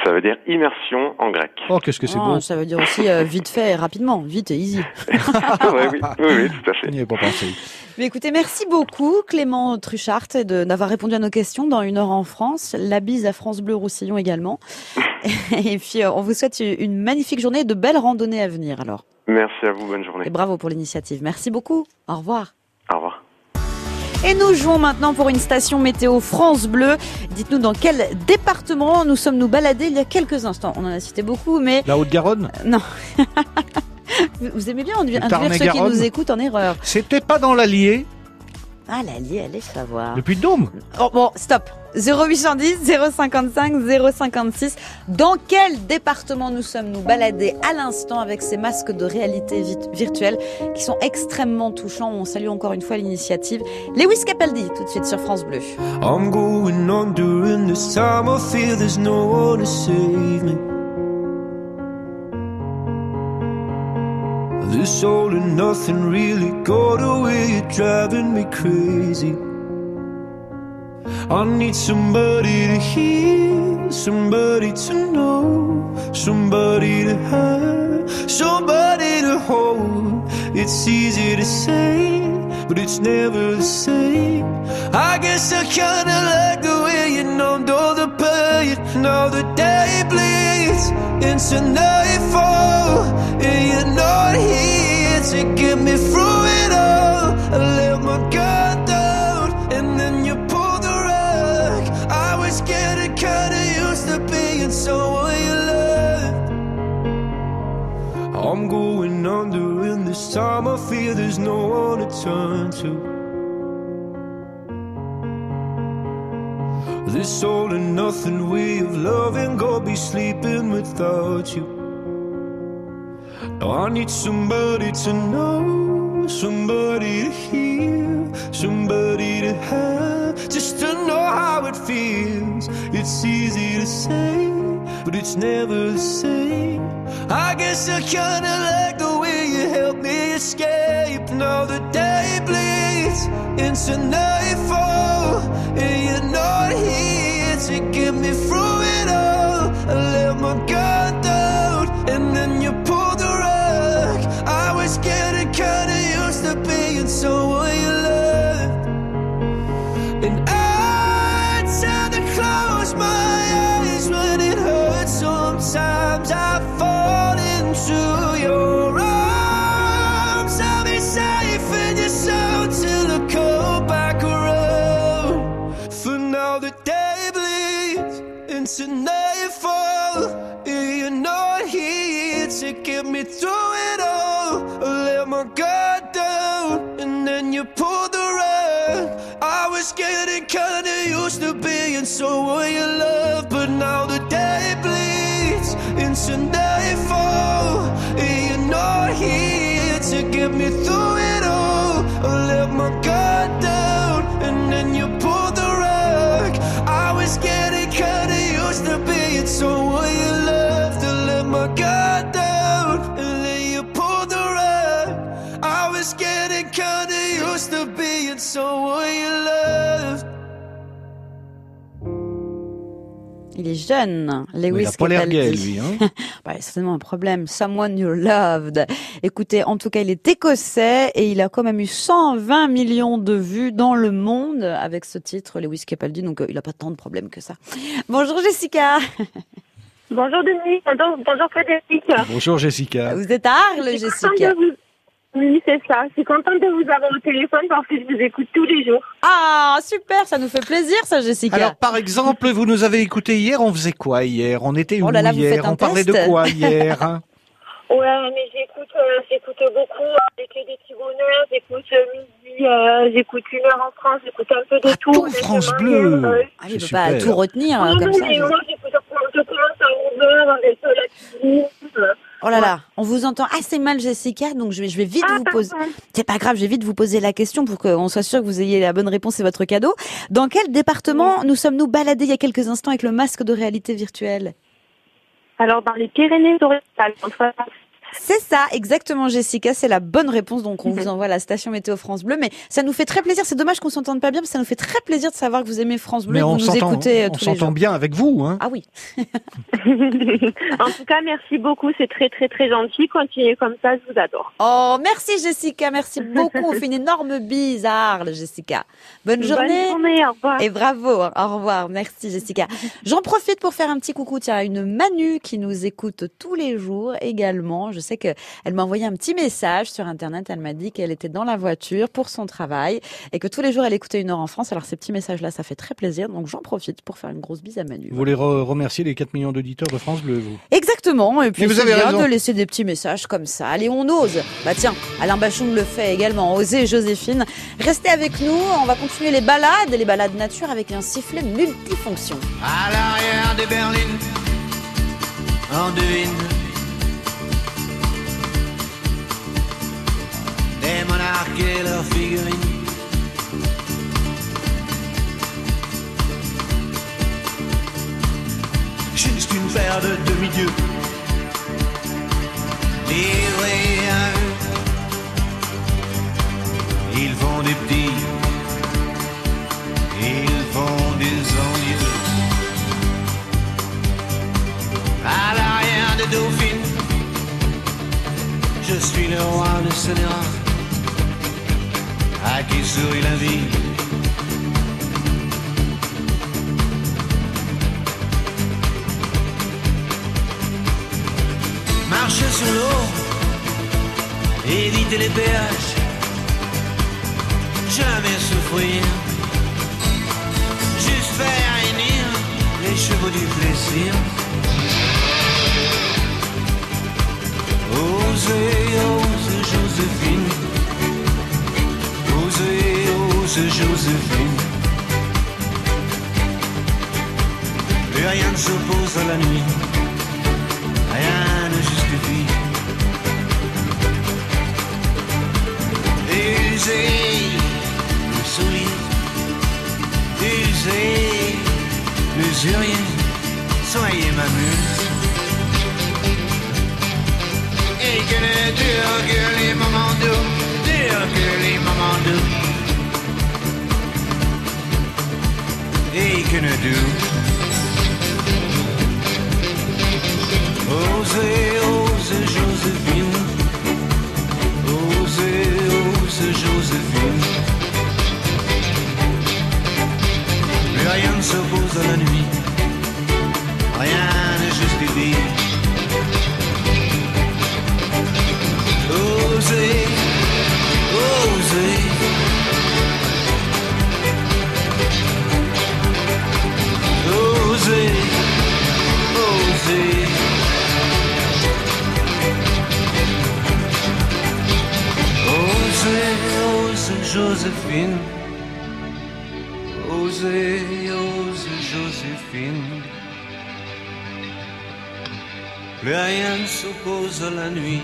Ça veut dire immersion en grec. Oh, qu'est-ce que c'est beau. Ça veut dire aussi vite fait et rapidement, vite et easy. Oui, tout à fait. n'y avait pas pensé. Mais écoutez, merci beaucoup Clément Truchart d'avoir répondu à nos questions dans 1 heure en France. La bise à France Bleu Roussillon également. Et puis on vous souhaite une magnifique journée et de belles randonnées à venir alors. Merci à vous, bonne journée. Et bravo pour l'initiative. Merci beaucoup. Au revoir. Au revoir. Et nous jouons maintenant pour une station météo France Bleu. Dites-nous dans quel département nous sommes-nous baladés il y a quelques instants. On en a cité beaucoup, mais... La Haute-Garonne ? Non. Vous aimez bien induire ceux qui nous écoutent en erreur. C'était pas dans l'Allier. Ah, l'Allier, allez savoir. Le Puy-de-Dôme. Oh, bon, stop. 0810 055 056. Dans quel département nous sommes-nous baladés à l'instant avec ces masques de réalité virtuelle qui sont extrêmement touchants. On salue encore une fois l'initiative. Lewis Capaldi, tout de suite sur France Bleu. I'm going on during this time. I feel there's no one to save me. This all and nothing really got away. You're driving me crazy. I need somebody to hear, somebody to know, somebody to have, somebody to hold. It's easy to say, but it's never the same. I guess I kinda like the way you numbed all the pain. Now the day bleeds into nightfall, and you're not here to get me through it all. I let my guard down, and then you pulled the rug. I was getting kinda used to being someone you loved. I'm going under, and this time I feel there's no one to turn to. This all and nothing way of loving, go be sleeping without you. Now I need somebody to know, somebody to hear, somebody to have, just to know how it feels. It's easy to say, but it's never the same. I guess I kinda like the way you help me escape. Now the day bleeds into nightfall, and you're not here to get me through it all. I let my guard down, and then you pulled the rug. I was getting kinda used to being someone you loved, and I tend to close my eyes when it hurts. Sometimes I fall into your arms. I'll be safe in your soul till I come back around. For now the day bleeds into nightfall, and you're not here to get me through it all. I let my guard down, and then you pulled the rug. I was getting kinda used to being someone you love, but now the day bleeds into nightfall, and you're not here to get me through it all. I let my guard down, and then you pulled the rug. I was getting kinda used to being someone you loved. I let my guard down, and then you pulled the rug. I was getting kinda used to being someone you loved. Il est jeune, Lewis Il a pas l'air Capaldi. gay, lui, hein. Bah, certainement un problème. Someone you loved. Écoutez, en tout cas, il est écossais et il a quand même eu 120 millions de vues dans le monde avec ce titre, Lewis Capaldi. Donc, il n'a pas tant de problèmes que ça. Bonjour Jessica. Bonjour Denis. Bonjour Frédéric. Bonjour Jessica. Vous êtes à Arles, Jessica. Oui, c'est ça. Je suis contente de vous avoir au téléphone parce que je vous écoute tous les jours. Ah, super, ça nous fait plaisir ça, Jessica. Alors, par exemple, vous nous avez écouté hier, on faisait quoi hier? On était où là, vous hier? faites un On parlait test. de quoi hier, hein? Ouais, mais j'écoute beaucoup avec les petits bonheurs, j'écoute midi, j'écoute 1 heure en France, j'écoute un peu de tout. Tout France Bleu. Ah, il ne peut pas tout retenir comme ça. Mais moi, je commence à 11h avec la cuisine. Oh là là, on vous entend assez mal, Jessica, donc je vais vite vous poser. C'est pas grave, je vais vite vous poser la question pour qu'on soit sûr que vous ayez la bonne réponse et votre cadeau. Dans quel département nous sommes-nous baladés il y a quelques instants avec le masque de réalité virtuelle? Alors, dans les Pyrénées-Orientales, entre C'est ça, exactement, Jessica. C'est la bonne réponse. Donc, on vous envoie à la station météo France Bleu. Mais ça nous fait très plaisir. C'est dommage qu'on s'entende pas bien, parce que ça nous fait très plaisir de savoir que vous aimez France Bleu et que vous nous écoutez tous les jours. On s'entend bien avec vous, hein. Ah oui. En tout cas, merci beaucoup. C'est très, très, très gentil. Continuez comme ça. Je vous adore. Oh, merci, Jessica. Merci beaucoup. On fait une énorme bise à Arles, Jessica. Bonne journée. Bonne journée. Au revoir. Et bravo. Au revoir. Merci, Jessica. J'en profite pour faire un petit coucou. Tiens, une Manu qui nous écoute tous les jours également. Je sais qu'elle m'a envoyé un petit message sur Internet. Elle m'a dit qu'elle était dans la voiture pour son travail et que tous les jours elle écoutait Une heure en France. Alors ces petits messages-là, ça fait très plaisir. Donc j'en profite pour faire une grosse bise à Manu. Vous voulez remercier les 4 millions d'auditeurs de France Bleu, vous? Exactement. Et puis vous c'est avez bien raison de laisser des petits messages comme ça. Allez, on ose. Bah tiens, Alain Bachung le fait également. Osez, Joséphine. Restez avec nous. On va continuer les balades nature avec un sifflet multifonction. À l'arrière des berlines, en devine des monarques et leurs figurines. Juste une paire de demi-dieux livrés à eux. Ils font des petits, ils font des ennuyeux. À l'arrière des dauphines, je suis le roi de Sénéra, à qui sourit la vie. Marcher sur l'eau, éviter les péages, jamais souffrir, juste faire hennir les chevaux du plaisir. Osez, osez, Joséphine. Osez, osez, Joséphine. Plus rien ne s'oppose à la nuit, rien ne justifie. Usez le sourire, usez l'usurier, soyez ma muse. Et que ne durent que les moments doux, durent que les moments doux. Et que ne doux. Osez, osez, Joséphine. Osez, osez, Joséphine. Plus rien ne s'oppose à la nuit, rien ne justifie. Osez, osez. Osez, osez. Osez, osez, Joséphine. Osez, osez, Joséphine. Plus rien ne s'oppose à la nuit,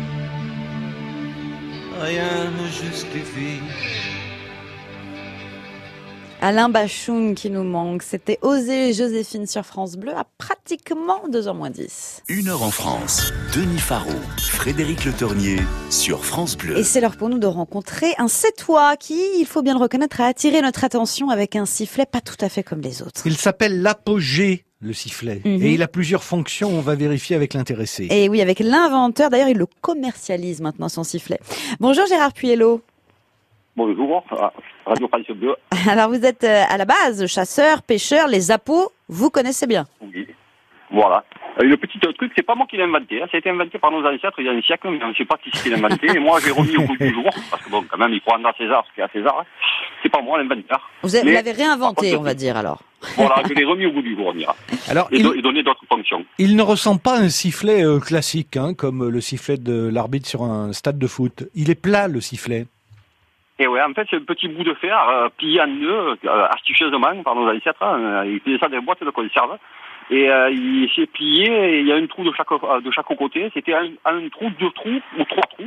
rien ne justifie. Alain Bachung qui nous manque. C'était Osez Joséphine sur France Bleu à pratiquement 2h moins 10. 1 heure en France. Denis Faro, Frédéric Le Tornier sur France Bleu. Et c'est l'heure pour nous de rencontrer un Sétois qui, il faut bien le reconnaître, a attiré notre attention avec un sifflet pas tout à fait comme les autres. Il s'appelle l'apogée, le sifflet. Et il a plusieurs fonctions, on va vérifier avec l'intéressé. Et oui, avec l'inventeur, d'ailleurs, il le commercialise maintenant, son sifflet. Bonjour Gérard Puello. Bonjour, Radio France Bleu. Alors vous êtes à la base chasseur, pêcheur, les appos, vous connaissez bien. Oui, voilà. Le petit truc, c'est pas moi qui l'ai inventé. Ça a été inventé par nos ancêtres il y a un siècle, mais on ne sait pas qui l'a inventé. Et moi, j'ai remis au goût du jour, parce que bon, quand même, il faut rendre à César ce qu'il y a à César. Hein. C'est pas moi l'inventeur. Vous l'avez réinventé, on va dire alors. Voilà, je l'ai remis au goût du jour, on dira. Alors, et donné d'autres fonctions. Il ne ressemble pas à un sifflet classique, hein, comme le sifflet de l'arbitre sur un stade de foot. Il est plat, le sifflet. Et ouais, en fait, c'est un petit bout de fer plié en deux, astucieusement par nos ancêtres. Hein. Ils faisaient ça dans des boîtes de conserve. Et il s'est plié, et il y a un trou de chaque côté. C'était un trou, 2 trous ou 3 trous.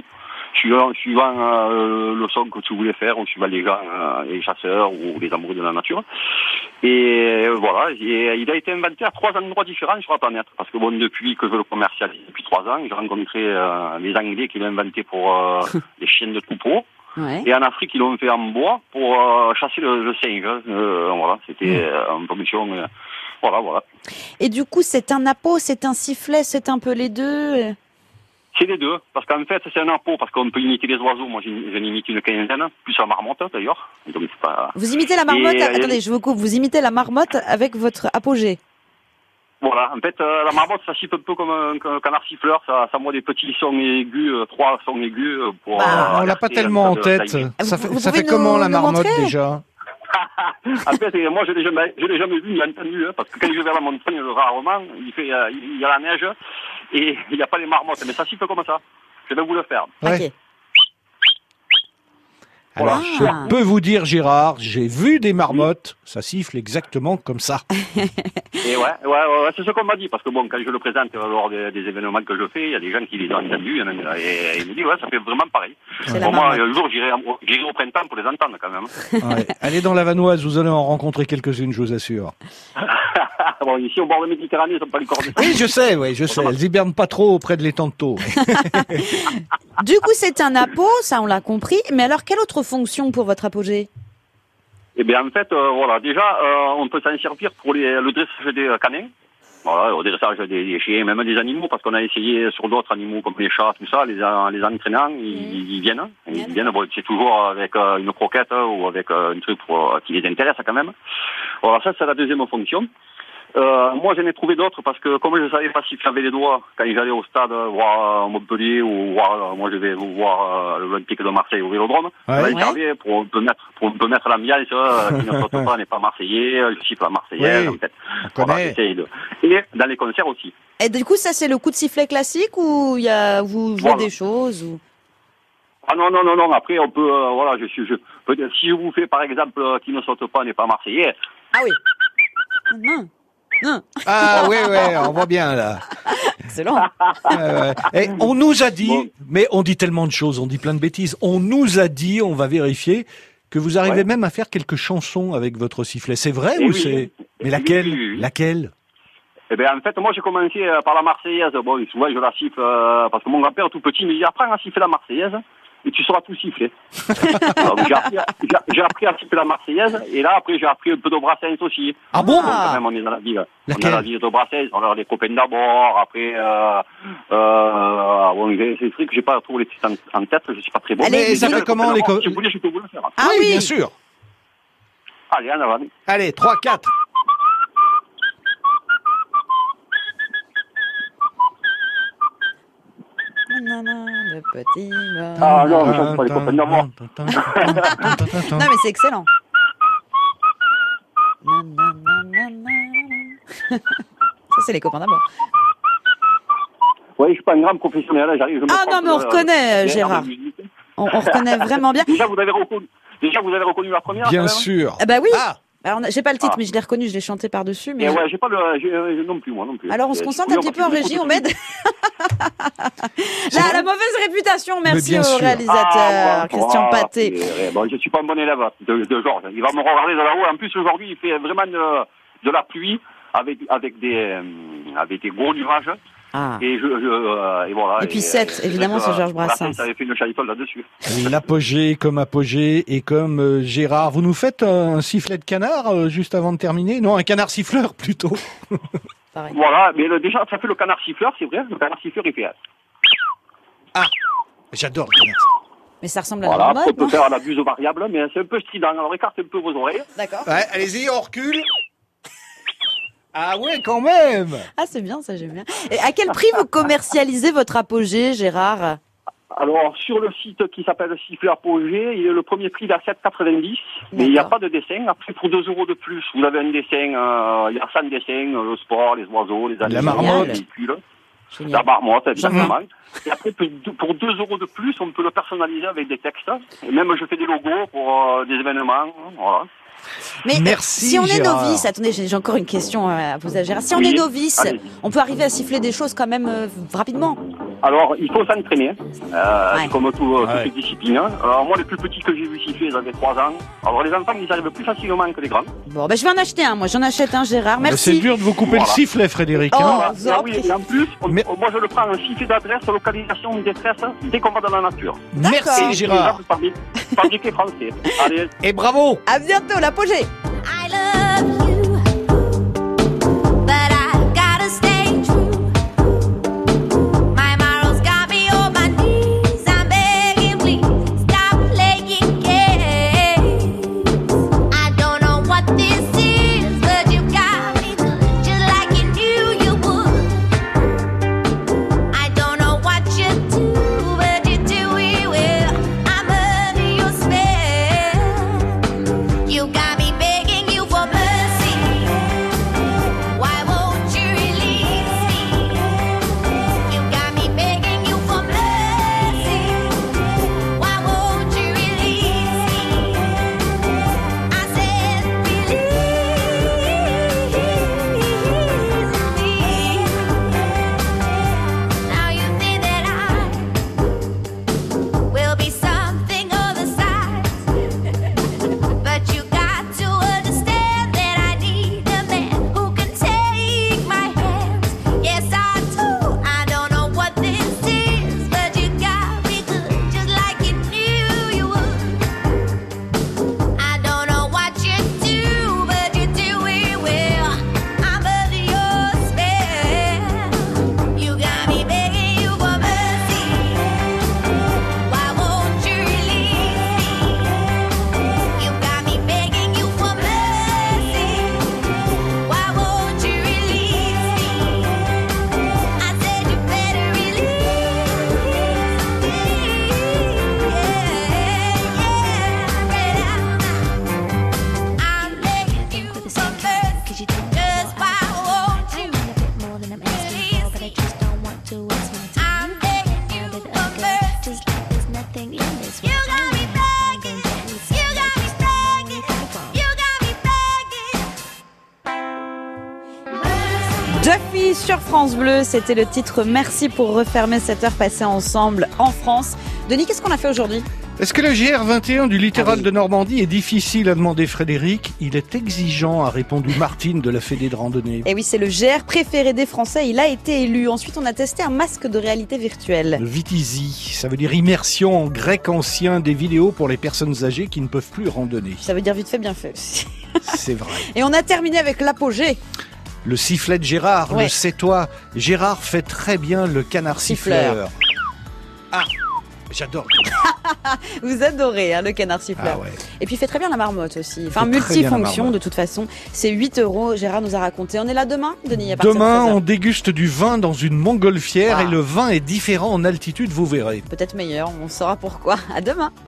suivant le son que tu voulais faire, ou suivant les gens, les chasseurs ou les amoureux de la nature. Et voilà, il a été inventé à 3 endroits différents sur la planète. Parce que bon, depuis que je le commercialise, depuis 3 ans, j'ai rencontré les Anglais qui l'ont inventé pour les chiens de troupeau. Ouais. Et en Afrique, ils l'ont fait en bois pour chasser le singe. Voilà, c'était une production. Voilà. Et du coup, c'est un appôt, c'est un sifflet, c'est un peu les deux. C'est les deux, parce qu'en fait, c'est un appôt, parce qu'on peut imiter les oiseaux. Moi, j'en imite une quinzaine, plus la marmotte, d'ailleurs. Donc, c'est pas... Vous imitez la marmotte, attendez, je vous coupe, vous imitez la marmotte avec votre apogée. Voilà, en fait, la marmotte, ça siffle un peu comme un canard siffleur, ça envoie des petits sons aigus, 3 sons aigus pour... on l'a pas tellement en tête. Ça fait comment la marmotte, déjà? En fait, moi, je l'ai jamais vu, ni entendu, hein, parce que quand je vais à la montagne, rarement, il y a la neige, et il n'y a pas les marmottes, mais ça siffle comme ça. Je vais vous le faire. Ouais. Alors, je peux vous dire, Gérard, j'ai vu des marmottes, ça siffle exactement comme ça. Et ouais, c'est ce qu'on m'a dit, parce que bon, quand je le présente lors des événements que je fais, il y a des gens qui les ont entendus, et ils me disent, ouais, ça fait vraiment pareil. Pour moi, un jour, j'irai au printemps pour les entendre, quand même. Ouais. Allez dans la Vanoise, vous allez en rencontrer quelques-unes, je vous assure. Bon, ici, au bord de Méditerranée, ils sont pas les cordes. Oui, je sais, elles hibernent pas trop auprès de l'étang de Thau. Du coup, c'est un appôt, ça on l'a compris, mais alors quelle autre fonction pour votre apogée? Eh bien, en fait, voilà, déjà, on peut s'en servir pour le dressage des canins. Voilà, le dressage des chiens, même des animaux, parce qu'on a essayé sur d'autres animaux comme les chats, tout ça, les entraînants, ils viennent. Bon, c'est toujours avec une croquette ou avec un truc qui les intéresse quand même. Voilà, ça, c'est la deuxième fonction. Moi, j'en ai trouvé d'autres parce que comme je ne savais pas siffler avec les doigts quand j'allais au stade voir Montpellier ou voir, moi je vais voir l'Olympique de Marseille au Vélodrome, pour un peu mettre l'ambiance, qui ne saute pas, n'est pas marseillais, je siffle la marseillaise, en fait. Voilà, et dans les concerts aussi. Et du coup, ça c'est le coup de sifflet classique ou vous jouez des choses ou... Ah non, après on peut, voilà, si je vous fais par exemple qui ne saute pas n'est pas marseillais. Ah oui. Non. Ah oui, on voit bien là. Excellent. Et on nous a dit, mais on dit tellement de choses, on dit plein de bêtises. On nous a dit, on va vérifier, que vous arrivez même à faire quelques chansons avec votre sifflet. C'est vrai ou c'est... Mais laquelle? Eh bien, en fait, moi, j'ai commencé par la Marseillaise. Bon, souvent, je la siffle parce que mon grand-père, tout petit, me dit apprends à siffler la Marseillaise et tu sauras tout siffler. Alors, j'ai appris à siffler la Marseillaise et là, après, j'ai appris un peu de Brassens aussi. Ah bon? Quand même, on est dans la ville. On est dans la ville de Brassens. On a les copains d'abord. Après, bon, c'est des trucs que j'ai pas trop les titres en tête. Je suis pas très bon. Mais ça fait comment les copains? Si vous voulez, je peux vous le faire. Ah oui, bien sûr. Allez, en avant. Allez, 3, 4. Le petit... Ah non, je ne pas les copains d'abord. Non, mais c'est excellent. Ça, c'est les copains d'abord. Oui, je suis pas un grand professionnel, j'arrive. Ah non, mais on reconnaît, Gérard. On reconnaît vraiment bien. Déjà, vous avez reconnu la première? Bien sûr. Ah bah oui. Alors, j'ai pas le titre, mais je l'ai reconnu, je l'ai chanté par-dessus. Mais ouais, j'ai pas le... non plus, moi non plus. Alors, on se concentre un petit peu en régie, on m'aide. La mauvaise réputation, merci au réalisateur, Christian Pathé. Bon, je suis pas un bon élève de Georges. Il va me regarder de là-haut. En plus, aujourd'hui, il fait vraiment de la pluie avec des gros nuages. Ah. Et voilà. Et puis 7, évidemment, c'est Georges Brassens. Ça avait fait une charitole là-dessus. L'apogée comme apogée et comme Gérard. Vous nous faites un sifflet de canard juste avant de terminer? Non, un canard siffleur plutôt. Pareil. Voilà, mais déjà, ça fait le canard siffleur, c'est vrai. Le canard siffleur, il fait... Ah, j'adore le canard. Mais ça ressemble à la marmotte, on peut faire la buse variable, mais c'est un peu strident. Alors écartez un peu vos oreilles. D'accord. Ouais, allez-y, on recule. Ah ouais, quand même. Ah, c'est bien, ça, j'aime bien. Et à quel prix vous commercialisez votre apogée, Gérard? Alors, sur le site qui s'appelle Sifflet Apogée, il est le premier prix à 7,90, mais il n'y a pas de dessin. Après, pour 2 € de plus, vous avez un dessin, il y a 100 dessins, le sport, les oiseaux, les animaux, la marmotte, les véhicules, la marmotte, exactement. Et après, pour 2 € de plus, on peut le personnaliser avec des textes. Et même, je fais des logos pour des événements, voilà. Mais merci, si on est Gérard. novice, attendez, j'ai encore une question à poser à Gérard. Si on est novice, on peut arriver à siffler des choses quand même rapidement. Alors, il faut s'entraîner, comme toute discipline. Alors, moi, les plus petits que j'ai vu siffler, ils avaient 3 ans. Alors, les enfants, ils arrivent plus facilement que les grands. Bon, je vais en acheter un. Moi, j'en achète un, Gérard. Merci. C'est dur de vous couper le sifflet, Frédéric. Oui, et en plus, moi, je le prends un sifflet d'adresse, localisation, détresse, dès qu'on va dans la nature. Merci, Gérard. Fabriqué français. Allez. Et bravo. À bientôt, l'apogée. I love you, but I gotta stay true. My morals got me on my knees. I'm begging, please stop playing games. I don't know what this is, but you got me just like you knew you would. I don't know what you do, but you do it well. I'm under your spell. You got me begging you for mercy. Why won't you release me? You got me begging you for mercy. Why won't you release me? I said release me. Now you think that I will be something other side. But you got to understand that I need a man who can take my hands. Yes, I do. I don't know what this is, but you got me good, just like you knew you would. I don't know what you do, but you do it well. I'm under your spell. You got me begging you for mercy. Why won't you release me? You got me begging you for mercy. Why won't you release me? I said you better release me. I'm begging you for mercy. Just why won't you release me? I'm begging you for mercy. You got me begging. You got me begging. You got me begging. Duffy sur France Bleu, c'était le titre. Merci pour refermer cette heure passée ensemble en France. Denis, qu'est-ce qu'on a fait aujourd'hui? Est-ce que le GR21 du littoral de Normandie est difficile à demander, Frédéric? Il est exigeant, a répondu Martine de la Fédé de randonnée. Et oui, c'est le GR préféré des Français. Il a été élu. Ensuite, on a testé un masque de réalité virtuelle. Le Vitizi, ça veut dire immersion en grec ancien des vidéos pour les personnes âgées qui ne peuvent plus randonner. Ça veut dire vite fait, bien fait aussi. C'est vrai. Et on a terminé avec l'apogée. Le sifflet de Gérard, Ouais. le sais-toi. Gérard fait très bien le canard siffleur. Ah, j'adore. Vous adorez le canard siffleur. Ah ouais. Et puis il fait très bien la marmotte aussi. Enfin, Il fait très bien la multifonction marmotte. de toute façon. C'est 8 €. Gérard nous a raconté. On est là demain, Denis, à partir de Demain, 13 heures. on déguste du vin dans une montgolfière Ah. et le vin est différent en altitude, vous verrez. Peut-être meilleur. On saura pourquoi. À demain.